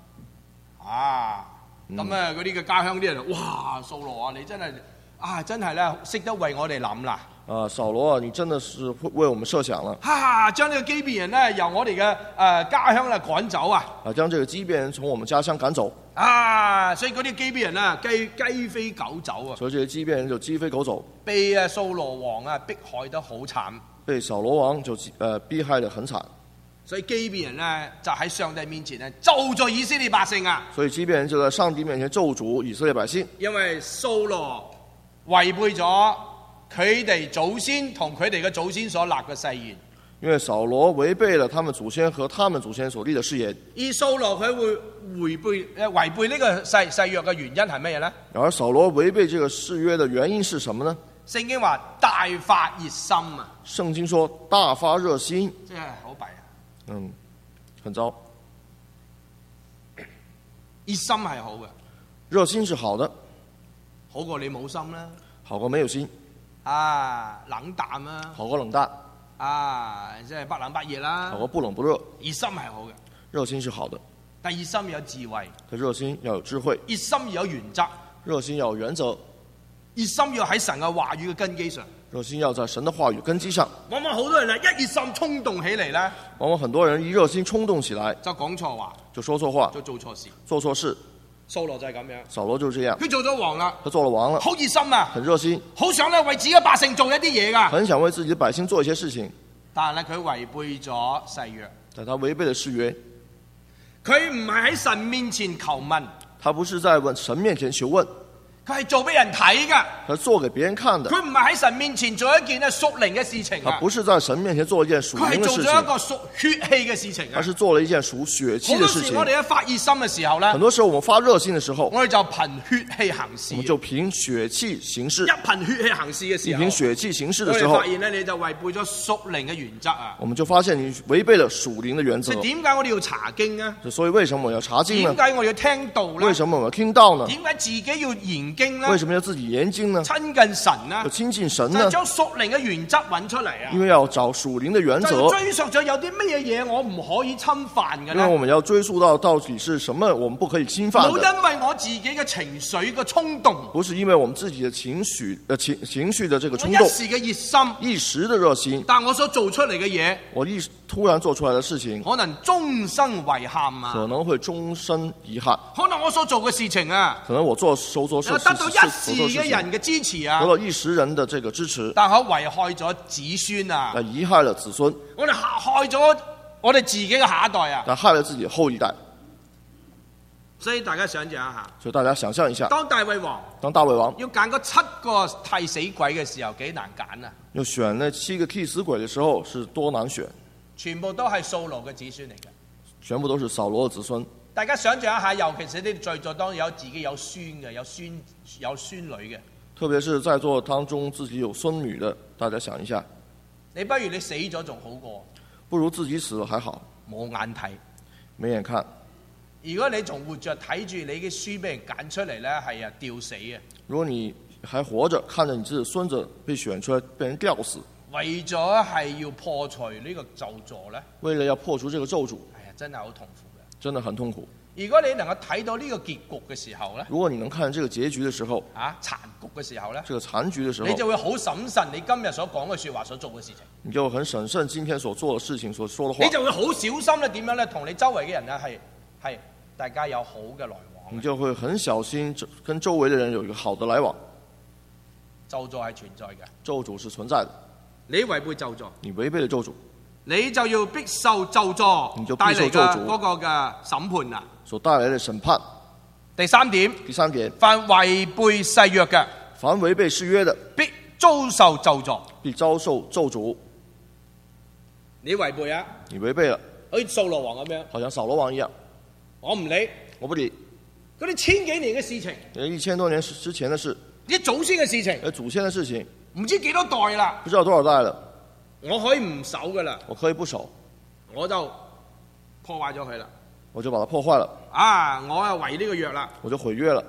咁啊嗰啲嘅家鄉啲人，哇，掃羅啊，你真係真係咧識得為我哋諗啦。 掃羅啊，你真的是為我們設想了。 將呢個基遍人咧由我哋嘅家鄉咧趕走啊！ 將這個基遍人從我們家鄉趕走。 所以嗰啲基遍人啊，雞飛狗走啊！ 所以這些基遍人就雞飛狗走， 被掃羅王啊迫害得好慘。 被掃羅王就逼害得很慘。 所以基遍人咧就喺上帝面前咧咒咗以色列百姓啊！ 所以基遍人就在上帝面前咒詛以色列百姓， 因為掃羅違背咗佢哋祖先同佢哋嘅祖先所立嘅誓言， 因為掃羅違背了他們祖先和他們祖先所立的誓言。 而掃羅佢會違背呢個誓約嘅原因係乜嘢呢？ 而掃羅違背這個誓約的原因是什麼呢？ 聖經話大發熱心啊！ 聖經說大發熱心， 真係好弊啊！ 很糟。 熱心係好嘅， 熱心是好的， 好過你冇心啦， 好過沒有心。 冷淡啦， 好過冷淡。 即係不冷不熱啦， 好過不冷不熱。 熱心係好嘅， 熱心是好的。 但熱心要有智慧， 熱心要有智慧。 熱心要有原則， 熱心要有原則。 熱心要喺神嘅話語嘅根基上， 熱心要在神的話語根基上。 往往好多人咧一熱心衝動起嚟咧， 往往很多人一熱心衝動起來就講錯話， 就說錯話， 就做錯事， 做錯事。 掃羅就係咁樣， 掃羅就是這樣， 佢做咗王啦， 他做了王了， 好熱心啊， 很熱心， 好想咧為自己嘅百姓做一啲嘢噶， 很想為自己的百姓做一些事情， 但係咧佢違背咗誓約， 但他違背了誓約， 佢唔係喺神面前求問， 他不是在神面前求問， 佢佢係做俾人睇㗎， 他做給別人看的， 佢唔係喺神面前做一件屬靈嘅事情他啊， 不是在神面前做一件屬佢係靈的事做咗一個情， 屬血氣嘅事情啊而。是做了一件屬血氣好多時的事情。 我哋一發熱心嘅時候咧很，多時候我們發熱心的時候， 我哋就憑血氣行事我。們就憑血氣行事一。憑血氣行事嘅時候， 你憑血氣行事的時候我哋發，現咧，你就違背咗屬靈嘅原則啊！ 我們就發現你違背了屬靈的原則即係。點解我哋要查經啊？ 所以為什麼我要查經呢點？解我哋要聽道咧為？什麼我要聽道呢？ 點解自己要研經咧？ 為什麼要自己研經呢？ 親近神啊要！親近神呢就係？將屬靈嘅原則揾出嚟啊！ 因為要找屬靈的原就則， 追溯咗有啲乜嘢我唔可以侵犯嘅咧？ 因為我們要追溯到底是什麼我們不可以侵犯冇的， 因為我自己嘅情緒嘅衝動， 不是因為我們自己的情緒的這個我衝動， 一時嘅熱心， 一時的熱心， 但我所做出嚟嘅嘢， 我突然做出來的事情， 可能終生遺憾啊！ 可能會終身遺憾， 可能我所做嘅事情啊， 可能我收作事得到一時嘅人嘅支持啊得，到一時人的這個支持， 但係危害咗子孫啊！ 但貽害了子孫， 我哋害咗我哋自己嘅下一代啊！ 但害了自己的後一代。 所以大家想象一下， 所以大家想象一下， 當大衛王當大衛王要揀嗰7個替死鬼嘅時候，幾難揀啊！ 要選那7個替死鬼的時候是多難選， 全部都係掃羅嘅子孫嚟嘅。 全部都是掃羅的子孫。 大家想象一下，尤其是呢啲在座當中有自己有孫嘅、有孫女嘅， 特別是在座當中自己有孫女的，大家想一下， 你不如你死咗仲好過， 不如自己死了還好， 冇眼睇。 沒眼看。 如果你仲活着睇住你嘅孫俾人揀出嚟呢，係啊吊死啊！ 如果你還活着，看着你自己的孫子被選出來，被人吊死， 為咗係要破除呢個咒詛呢， 為了要破除這個咒詛， 係啊，真係好痛苦嘅。 真的很痛苦。 如果你能夠睇到呢個結局嘅時候呢， 如果你能看這個結局的時候， 殘局嘅時候呢， 這個殘局的時候， 你就會好審慎你今日所講嘅説話所做嘅事情， 你就很審慎今天所做的事情所說的話你，就會好小心咧點樣咧同你周圍嘅人咧係大家有好嘅來往。 你就會很小心跟周圍的人有一個好的來往。 咒詛係存在嘅， 咒詛是存在的， 你違背咒詛， 你違背了咒詛， 你就要必受咒詛你就帶嚟必受咒詛嘅嗰個嘅審判啦。 所帶來的審判。 第3點， 第3點， 凡違背誓約嘅， 凡違背誓約的， 必遭受咒詛。 必遭受咒詛。 你違背啊， 你違背了， 好似掃羅王咁樣， 好像掃羅王一樣， 我唔理我不理。 嗰啲千幾年嘅事情， 1000多年之前的事， 啲祖先嘅事情， 祖先的事情， 唔知幾多代啦， 不知道多少代了， 我可以唔守噶啦， 我可以不守， 我就破壞咗佢啦。 我就把它破壞了， 啊，我啊違呢個約啦， 我就毀約了，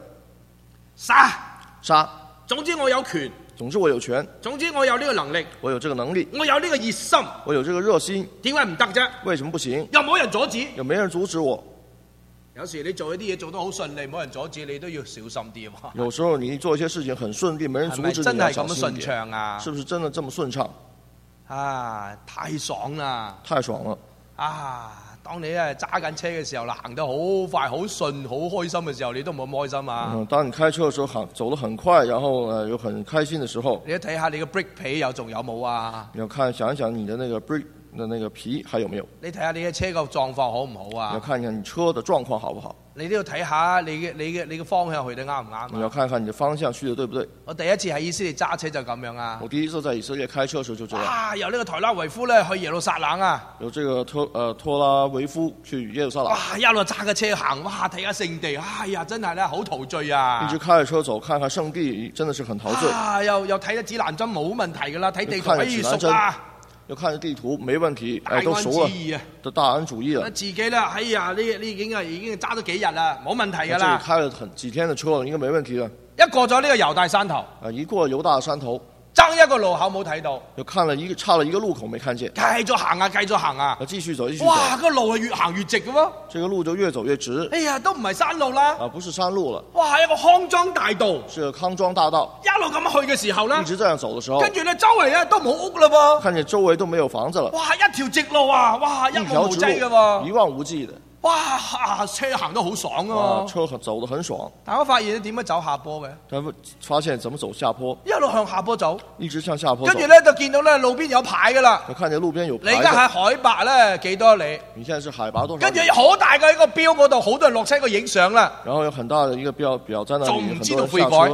殺。 總之我有權， 總之我有權， 總之我有呢個能力， 我有這個能力， 我有呢個熱心， 我有這個熱心， 點解唔得啫？ 為什麼不行？ 又冇人阻止。 又沒人阻止我。 有時你做一啲嘢做得好順利，冇人阻止你都要小心啲喎。 有時候你做一些事情很順利，沒人阻止你， 係咪真係要小咁順心一點。 暢啊？ 是不是真的這麼順暢？ 啊，太爽啦！ 太爽了！ 啊，當你咧揸緊車嘅時候啦，行得好快、好順、好開心嘅時候，你都冇咁開心啊！ 當你開車的時候，走得很快，然後又很開心的時候， 你都睇下你嘅 brake 皮仲有冇啊？ 你要想一想你的那個 brake 的那個皮還有沒有？ 你睇下你嘅車個狀況好唔好你要啊？ 看一看你車的狀況好不好？ 你都要睇下你嘅方向去得啱唔啱你要啊？ 看看你的方向去的對不對？ 我第一次喺以色列揸車就咁樣啊！ 我第一次在以色列開車的時候就這樣， 啊，由呢個台拉維夫咧去耶路撒冷啊！ 有這個托拉維夫去耶路撒冷， 哇，一路揸個車行，哇，睇下聖地，哎呀，真係咧好陶醉啊！ 一直開着車走，看看聖地，真的是很陶醉。 啊，又睇得指南針冇問題噶啦，睇地圖看着哎指南針熟啦， 又看着地圖，沒問題， 大安旨都熟了， 意啊！ 都大安主義了。 自己咧，哎呀，呢已經揸咗幾日啦，冇問題我這裡噶啦。 開了幾天的車了，應該沒問題了。 一過咗呢個猶大山頭， 一過猶大山頭， 爭一個路口冇睇到， 又差了一個路口沒看見， 繼續行啊，繼續行啊！ 繼續走，繼續走。 哇，個路係越行越直嘅喎。 這個路就越走越直， 哎呀，都唔係山路啦， 不是山路了， 哇，一個康莊大道， 是個康莊大道。 一路咁去嘅時候咧一，直這樣走的時候， 跟住咧周圍咧都冇屋啦噃。 看見周圍都沒有房子了， 哇！一條直路啊，哇！一一條直望無際嘅路喎， 一望無際的， 哇！車行得好爽啊！ 車走得很爽， 但我發現你點樣走下坡嘅？ 但發現怎麼走下坡， 一路向下坡走， 一直向下坡走跟住，咧就見到咧路邊有牌噶啦。 就看見路邊有你而家牌喺海拔咧幾多里？ 你現在是海拔多少跟米？ 住好大嘅一個標嗰度，好多人落車個影相啦。 然後有很大的一個表在那裡， 仲唔知道很多人下悔改車，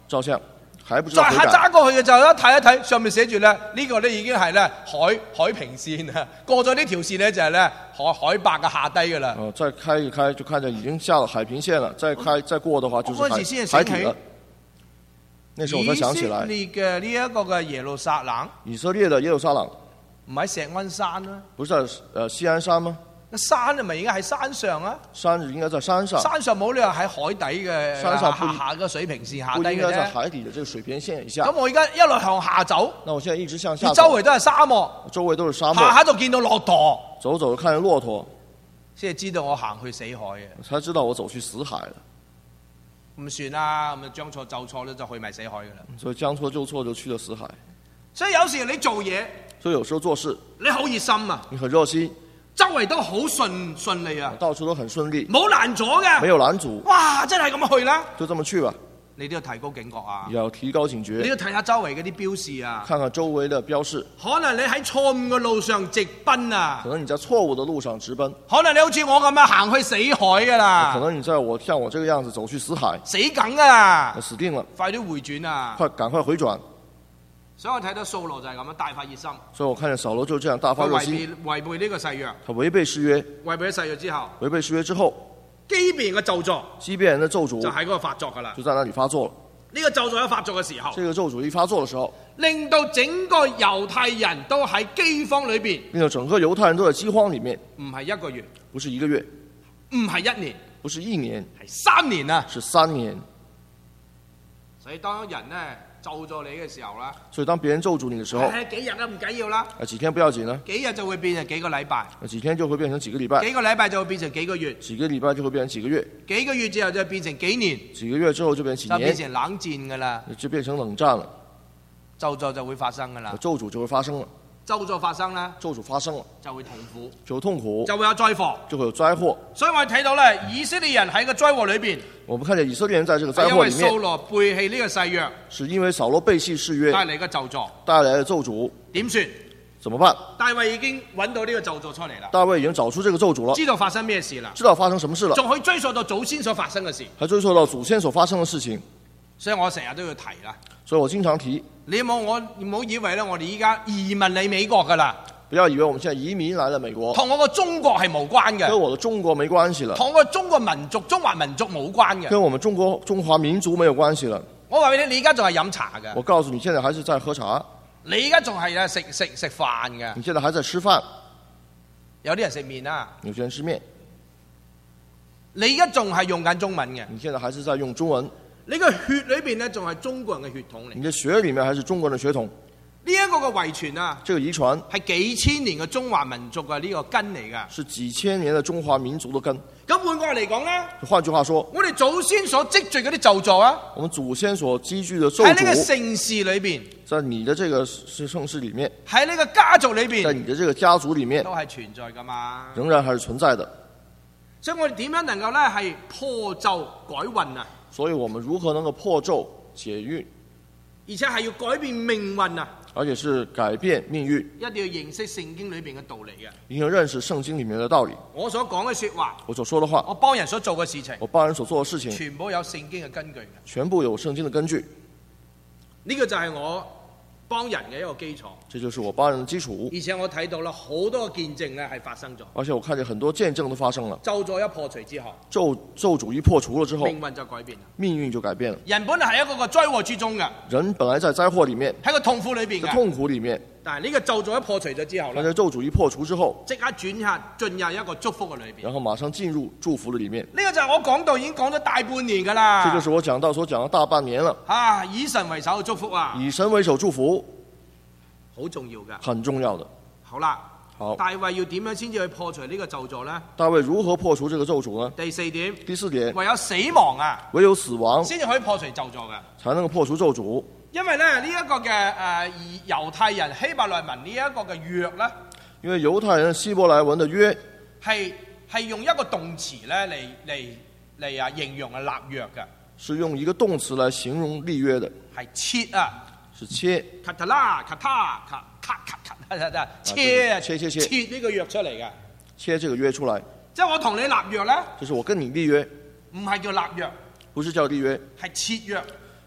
照相，還不知道再悔改。 揸過去嘅就一睇一睇，上面寫住咧呢個咧已經係咧海平線啊，過咗呢條線咧就係咧海拔嘅下低㗎啦。 再開一開就看見已經下了海平線了，再過的話就是海底了。那時候我才想起來， 以色列嘅呢一個嘅耶路撒冷， 以色列的耶路撒冷唔喺石安山啦， 不是在西安山嗎？ 山係咪應該喺山上啊？ 山應該在山上， 山上冇理由喺海底嘅， 山上下個水平線下低嘅不應該在海底的這個水平線以下。 咁我而家一路向下走， 那我現在一直向下走， 周圍都係沙漠， 周圍都是沙漠， 下就見到駱駝， 走就看見駱駝， 先係知道我行去死海嘅， 才知道我走去死海了。 唔算啦，咁啊將錯就錯咧就去埋死海噶啦。 所以將錯就錯就去了死海。 所以有時你做嘢， 所以有時候做事你好熱心啊， 你很熱心， 周圍都好順利啊， 到處都很順利， 冇攔阻嘅， 沒有攔阻。 哇，真係咁去啦， 就這麼去吧。 你都要提高警覺啊！ 要提高警覺， 你要睇下周圍嗰啲標示啊， 看看周圍的標示。 可能你喺錯誤嘅路上直奔啊， 可能你在錯誤的路上直奔， 可能你好似我咁樣行去死海噶啦， 可能你像我這個樣子走去死海， 死梗啊， 死定了， 快啲回轉啊！ 趕快回轉。 所以我睇到掃羅就係咁樣大發熱心， 所以我看見掃羅就這樣大發熱心， 違背呢個誓約， 他違背誓約， 違背咗誓約之後， 違背誓約之後， 基遍嘅咒詛， 基遍人的咒詛就喺嗰度發作噶啦， 就在那裡發作了。 呢個咒詛一發作嘅時候， 這個咒詛一發作的時候， 令到整個猶太人都喺饑荒裏邊， 令到整個猶太人都在饑荒裡面， 唔係一個月， 不是一個月， 唔係一年， 不是一年， 係3年啊！ 是3年。 所以當人呢咒咗你嘅時候啦， 所以當別人咒詛你的時候， 幾日都唔緊要啦， 幾天不要緊呢？ 幾日就會變成幾個禮拜， 幾天就會變成幾個禮拜， 幾個禮拜就會變成幾個月， 幾個禮拜就會變成幾個月， 幾個月之後就變成幾年， 幾個月之後就變成幾年， 就變成冷戰噶啦， 就變成冷戰了， 咒詛就會發生噶啦， 咒詛就會發生了， 咒詛發生啦， 咒詛發生了就會痛苦， 就痛苦， 就會有災禍， 就會有災禍。 所以我哋睇到咧，以色列人喺個災禍裏邊， 我們看見以色列人在這個災禍裡面， 因為掃羅背棄呢個誓約， 是因為掃羅背棄誓約帶嚟嘅咒詛， 帶來的咒詛， 點算？ 怎麼辦？ 大衛已經揾到呢個咒詛出嚟啦， 大衛已經找出這個咒詛了， 知道發生咩事啦， 知道發生什麼事了， 仲可以追溯到祖先所發生嘅事， 還追溯到祖先所發生的事情， 所以我成日都要提啦。 所以我經常提， 你唔好以為咧，我哋依家移民嚟美國噶啦， 不要以為我們現在移民來了美國， 同我個中國係無關嘅， 跟我的中國沒關係了， 同我個中國民族、中華民族冇關嘅， 跟我們中華民族沒有關係了。 我話俾你，你而家仲係飲茶嘅， 我告訴你，現在還是在喝茶， 你而家仲係咧食飯嘅， 你現在還在吃飯， 有啲人食麵啊， 有些人吃麵， 你而家仲係用緊中文嘅， 你現在還是在用中文， 你個血裏邊咧仲係中國人嘅血統嚟， 你的血裡面還是中國人的血統， 呢一個嘅遺傳啊， 這個遺傳係幾千年嘅中華民族嘅呢個根嚟㗎。 是幾千年的中華民族的根。 咁換過嚟講咧， 換句話說， 我哋祖先所積聚嗰啲咒詛啊， 我們祖先所積聚的咒喺呢個詛， 姓氏裏邊， 在你的這個盛世裡面， 喺呢個家族裏在邊， 你的這個家族裡面都係存在㗎嘛。 仍然還是存在的。 所以我哋點樣能夠咧係破咒改運啊？ 所以我們如何能夠破咒解運， 而且係要改變命運啊！ 而且是改變命運， 一定要認識聖經裏邊嘅道理嘅。 一定要認識聖經裡面的道理。 我所講嘅説話， 我所說的話， 我幫人所做嘅事情， 我幫人所做的事情， 全部有聖經嘅根據嘅。 全部有聖經的根據。 呢個就係我幫人嘅一個基礎。 這就是我幫人的基礎。 而且我睇到啦，好多嘅見證咧係發生咗。 而且我看見很多見證都發生了。 咒詛一破除之後， 咒詛一破除了之後， 命運就改變啦。 命運就改變了。 人本來係一個災禍之中嘅， 人本來在災禍裡面， 喺個痛苦裏邊嘅。 在痛苦裡面， 但係呢個咒詛一破除咗之後咧， 但係咒詛一破除之後， 即刻進入一個祝福嘅裏邊。 然後馬上進入祝福的裡面。 呢個就係我講到已經講咗大半年㗎啦。 這就是我講到所講的大半年了。 啊，以神為首嘅祝福啊， 以神為首祝福， 好重要㗎。 很重要的。 好啦， 好， 大衛要點樣先至去破除呢個咒詛呢？ 大衛如何破除這個咒詛呢？ 第4點， 第4點， 唯有死亡啊， 唯有死亡先至可以破除咒詛嘅。 才能夠破除咒詛。 因為咧呢一個嘅猶太人希伯來文呢一個嘅約咧， 因為猶太人希伯來文的約係用一個動詞咧嚟形容立約嘅， 是用一個動詞來形容立約的， 係切啊， 是切， 卡塔拉卡塔卡卡卡卡，切啊， 切呢個約出嚟嘅， 切這個約出來。 即係我同你立約咧， 就是我跟你立約， 唔係叫立約， 不是叫立約， 係切約。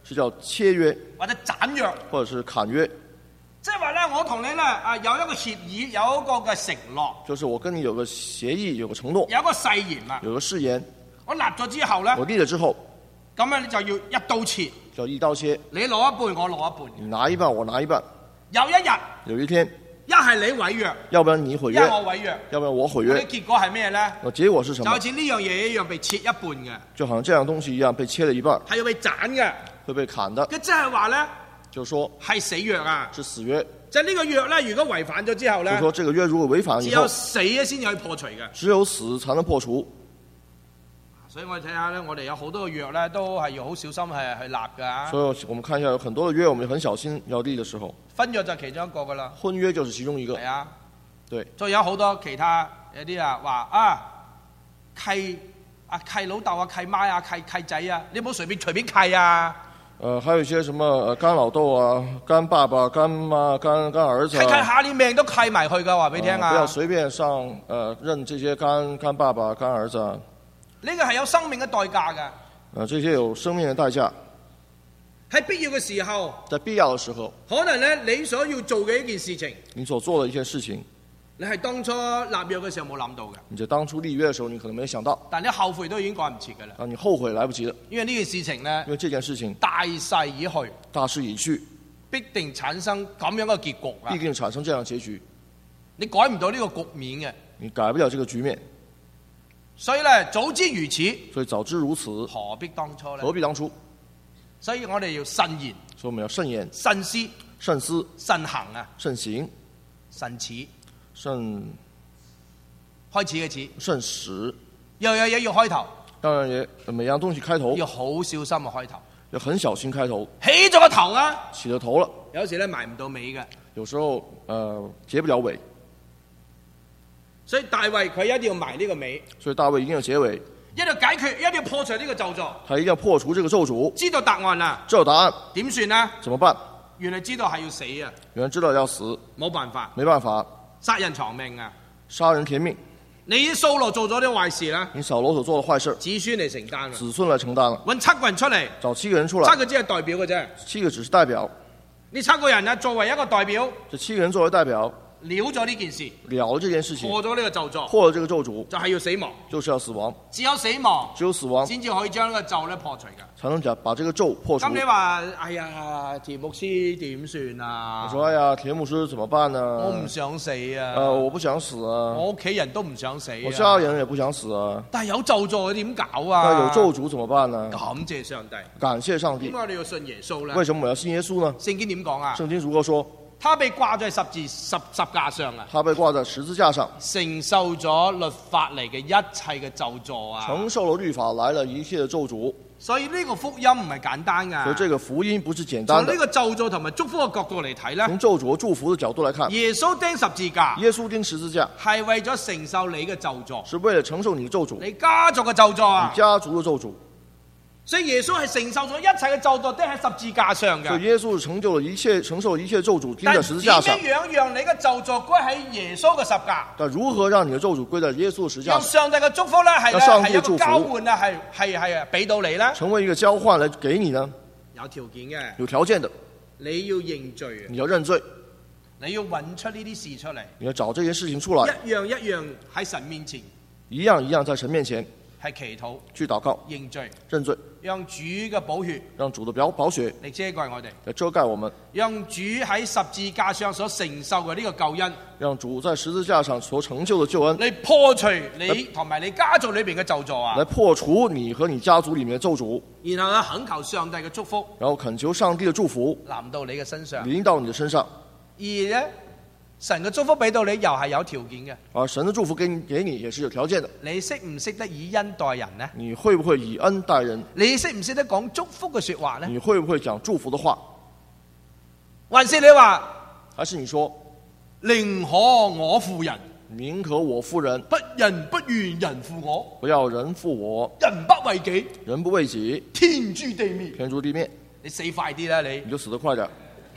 是叫切約或者斬約， 或者是砍約。 即係話咧，我同你咧有一個協議，有一個嘅承諾， 就是我跟你有個協議，有個承諾， 有一個誓言啦， 有個誓言。 我立咗之後咧， 我立咗之後， 咁樣你就要一刀切， 就一刀切。 你攞一半，我攞一半。 你拿一半，我拿一半。 有一日， 有一天， 一係你毀約， 要不然你毀約， 一係我毀約， 要不然我毀約。 結果係咩咧？ 結果是什麼？ 就好似呢樣嘢一樣被切一半嘅， 就好像這樣東西一樣被切了一半， 係要被斬嘅， 會被砍的。 佢即係話咧， 就說係死約啊， 是死約。 即係呢個約咧，如果違反咗之後咧， 就說這個約如果違反以後， 只有死先至可以破除嘅， 只有死才能破除。 所以我哋睇下咧，我哋有好多嘅約咧，都係要好小心去立㗎。 所以我們看一下，有很多的約，我們很小心要立的時候。 婚約就其中一個㗎啦。 婚約就是其中一個。 係啊， 對。 仲有好多其他有啲話契老豆啊、契媽啊、契仔啊，你唔好隨便契啊。 還有一些什麼乾老豆啊、乾爸爸、乾媽、乾兒子、啊。 契下你命都契埋去㗎，話俾你聽啊！ 不要隨便上認這些乾爸爸、乾兒子、啊。 呢個係有生命嘅代價㗎。 這些有生命嘅代價。 喺必要嘅時候。 在必要嘅時候。 可能咧，你所要做嘅一件事情。 你所做嘅一件事情。 你係當初立約嘅時候冇諗到嘅。 你就當初立約嘅時候，你可能沒想到。 但你後悔都已經趕唔切㗎啦。 啊，你後悔來不及了。 因為呢件事情呢， 因為這件事情大勢已去。 大勢已去， 必定產生咁樣嘅結局啊！ 必定產生這樣的結局。 你改唔到呢個局面嘅。 你改不了這個局面。 所以咧，早知如此。 所以早知如此， 何必當初咧？ 何必當初？ 所以我哋要慎言。 所以我們要慎言、 慎思、 慎思、 慎行啊！ 慎行、 慎始、 慎開始嘅始、 慎始。 樣樣嘢要開頭。 當然也每樣東西開頭要好小心嘅開頭。 要很小心開頭。 起咗個頭啊！ 起咗頭了。 有時咧埋唔到尾嘅。 有時候結不了尾。 所以大衛佢一定要埋呢個尾。 所以大衛一定要結尾。 一定要解決，一定要破除呢個咒詛。 他一定要破除這個咒詛。 知道答案啦。 知道答案。 點算啊？ 怎麼辦？ 原來知道係要死啊！ 原來知道要死。 冇辦法。 沒辦法。 殺人償命啊！ 殺人填命。 你掃羅做咗啲壞事啦。 你掃羅所做的壞事。 子孫嚟承擔。 子孫來承擔了。 揾7個人出嚟。 找7個人出來。 7個只係代表嘅啫。 7個只是代表。 呢7個人啊，作為一個代表。 這7個人作為代表。 了咗呢件事， 了了這件事情， 破咗呢個咒詛， 破了這個咒詛， 就係要死亡， 就是要死亡， 只有死亡， 只有死亡， 先至可以將呢個咒咧破除㗎， 才能把這個咒破除。 咁你話，哎呀，田牧師點算啊？ 我說，哎呀，田牧師怎麼辦呢？ 我唔想死啊！ 我不想死啊！ 我屋企人都唔想死， 我家人也不想死啊！ 但係有咒詛點搞啊？ 那有咒詛怎麼辦呢？ 感謝上帝， 感謝上帝。 點解你要信耶穌呢？ 為什麼我要信耶穌呢？ 聖經點講啊？ 聖經如何說？ 他被掛在十架上啊！ 他被掛在十字架上， 承受咗律法嚟嘅一切嘅咒詛啊！ 承受了律法來了一切嘅咒詛。 所以呢個福音唔係簡單噶。 所以這個福音不是簡單的。 從呢個咒詛同埋祝福嘅角度嚟睇咧， 從咒詛祝福嘅角度來看， 耶穌釘十字架， 耶穌釘十字架係為咗承受你嘅咒詛， 是為了承受你嘅咒詛， 你家族嘅咒詛啊， 你家族嘅咒詛。 所以耶穌係承受咗一切嘅咒詛，釘喺十字架上嘅。 所以耶穌成就了一切，承受一切咒詛，釘在十字架上。 但點樣讓你嘅咒詛歸喺耶穌嘅十架？ 但如何讓你嘅咒詛歸在耶穌嘅十字架上？ 讓上帝嘅祝福咧係一個交換啊，係俾到你咧。 成為一個交換嚟給你呢？ 有條件嘅。 有條件的。 你要認罪。 你要認罪。 你要揾出呢啲事出嚟。 你要找這些事情出來。 一樣一樣喺神面前。 一樣一樣在神面前。 係祈禱。 去禱告。 認罪。 認罪。 讓主嘅寶血， 讓主的寶血嚟遮蓋我哋， 嚟遮蓋我們。 讓主喺十字架上所承受嘅呢個救恩， 讓主在十字架上所成就的救恩， 嚟破除你同埋你家族裏邊嘅咒詛啊！ 嚟破除你和你家族裏面嘅咒詛。 然後咧懇求上帝嘅祝福， 然後懇求上帝嘅祝福臨到你嘅身上， 臨到你嘅身上。 而咧神嘅祝福俾到你，又係有條件嘅。 而神嘅祝福給你也是有條件的。 你識唔識得以恩待人呢？ 你會不會以恩待人？ 你識唔識得講祝福嘅說話呢？ 你會不會講祝福的話？ 還是你話？ 還是你說寧可我負人， 寧可我負人， 不願人負我， 不要人負我， 人不為己， 人不為己， 天誅地滅， 天誅地滅。 你死快啲啦你！ 你就死得快點。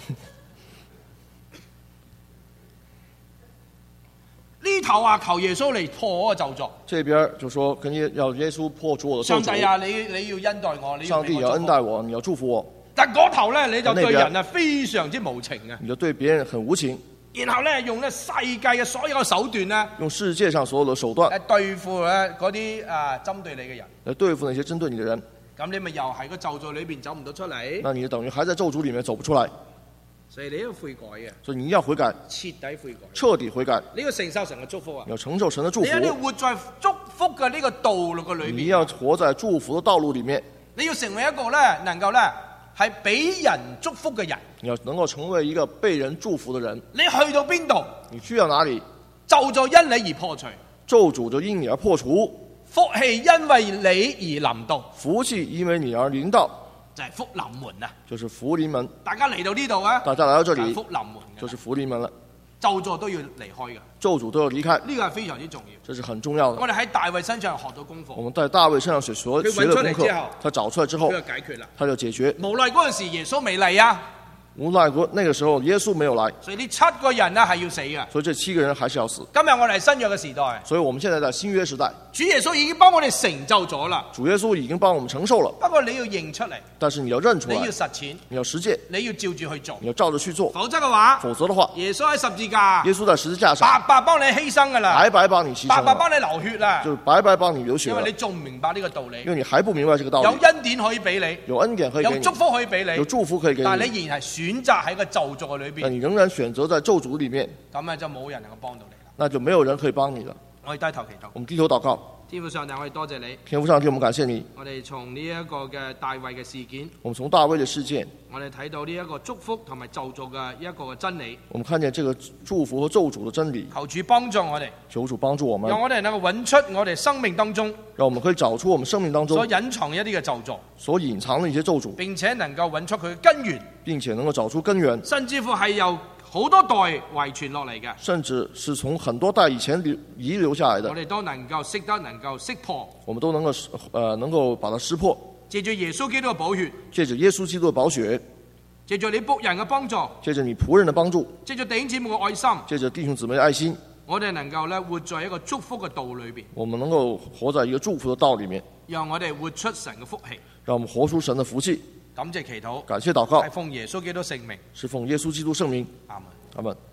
呢頭話求耶穌嚟破我嘅咒詛， 這邊就說要耶穌破除我的咒詛。 上帝啊，你要恩待我， 上帝要恩待我，你要祝福我。 但嗰頭咧你就對人啊非常之無情啊！ 你就對別人很無情。 然後咧用咧世界嘅所有嘅手段咧， 用世界上所有嘅手段嚟對付嗰啲針對你嘅人， 嚟對付那些針對你嘅人。 咁你咪又喺個咒詛裏邊走唔到出嚟。 那你等於還在咒詛裡面走不出來。 所以你要悔改嘅。 所以你要悔改， 徹底悔改， 徹底悔改。 你要承受神嘅祝福啊！ 你要承受神嘅祝福。 你要活在祝福嘅呢個道路嘅裏面。 你要活在祝福嘅道路裡面。 你要成為一個咧能夠咧係俾人祝福嘅人。 你要能夠成為一個被人祝福嘅人。 你去到邊度？ 你去到哪裡？ 咒詛因你而破除。 咒詛就因你而破除。 福氣因為你而臨到。 福氣因為你而臨到。 就係福臨門啊！ 就是福臨門。 大家嚟到呢度啊！ 大家來到這裡， 福臨門就是福臨門了。 咒詛都要離開嘅。 咒詛都要離開。 呢個係非常之重要。 這是很重要的。 我哋喺大衛身上學到功課。 我們在大衛身上學了功課。他找出來之後， 佢就解決啦。 他就解決。 無奈嗰陣時耶穌未嚟啊！ 無奈那個時候耶穌沒有來， 所以呢7個人呢係要死嘅。 所以這7個人還是要死。 今日我哋係新約嘅時代， 所以我們現在在新約時代。 主耶穌已經幫我哋成就咗啦。 主耶穌已經幫我們承受了。 不過你要認出嚟， 但是你要認出來， 你要實踐， 你要實踐， 你要照住去做， 你要照着去做。 否則嘅話， 耶穌喺十字架， 耶穌在十字架上白白幫你犧牲噶啦， 白白幫你犧牲， 白白幫你流血啦， 就白白幫你流血。 因為你仲唔明白呢個道理， 因為你還不明白這個道理。 有恩典可以俾你， 有恩典可以給你， 有祝福可以俾你， 有祝福可以給你， 但係你仍然係選擇喺個咒詛嘅裏邊， 但你仍然選擇在咒詛裡面， 咁啊就冇人能夠幫到你啦。 那就沒有人可以幫你了。 我哋低頭祈禱， 我們低頭禱告。 天父上帝，我哋多謝你。 天父上帝，我們感謝你。 我哋從呢一個嘅大衛嘅事件， 我們從大衛嘅事件， 我哋睇到呢一個祝福同埋咒詛嘅一個嘅真理。 我們看見這個祝福和咒詛的真理。 求主幫助我哋， 求主幫助我們， 讓我哋能夠揾出我哋生命當中， 讓我們可以找出我們生命當中所隱藏一啲嘅咒詛， 所隱藏的一些咒詛， 並且能夠揾出佢嘅根源， 並且能夠找出根源， 甚至乎係由好多代遺傳落嚟嘅， 甚至是從很多代以前遺留下來的， 我哋都能夠識破， 我們都能夠把它識破。 借住耶穌基督嘅寶血， 借着耶穌基督嘅寶血， 借住你僕人嘅幫助， 借着你僕人嘅幫助， 借住弟兄姊妹嘅愛心， 借着弟兄姊妹嘅愛心， 我哋能夠咧活在一個祝福嘅道裏邊， 我們能夠活在一個祝福嘅道裏面， 讓我哋活出神嘅福氣， 讓我們活出神嘅福氣。 感謝祈禱， 感謝禱告， 係奉耶穌基督聖名， 是奉耶穌基督聖名。 阿門。 阿門。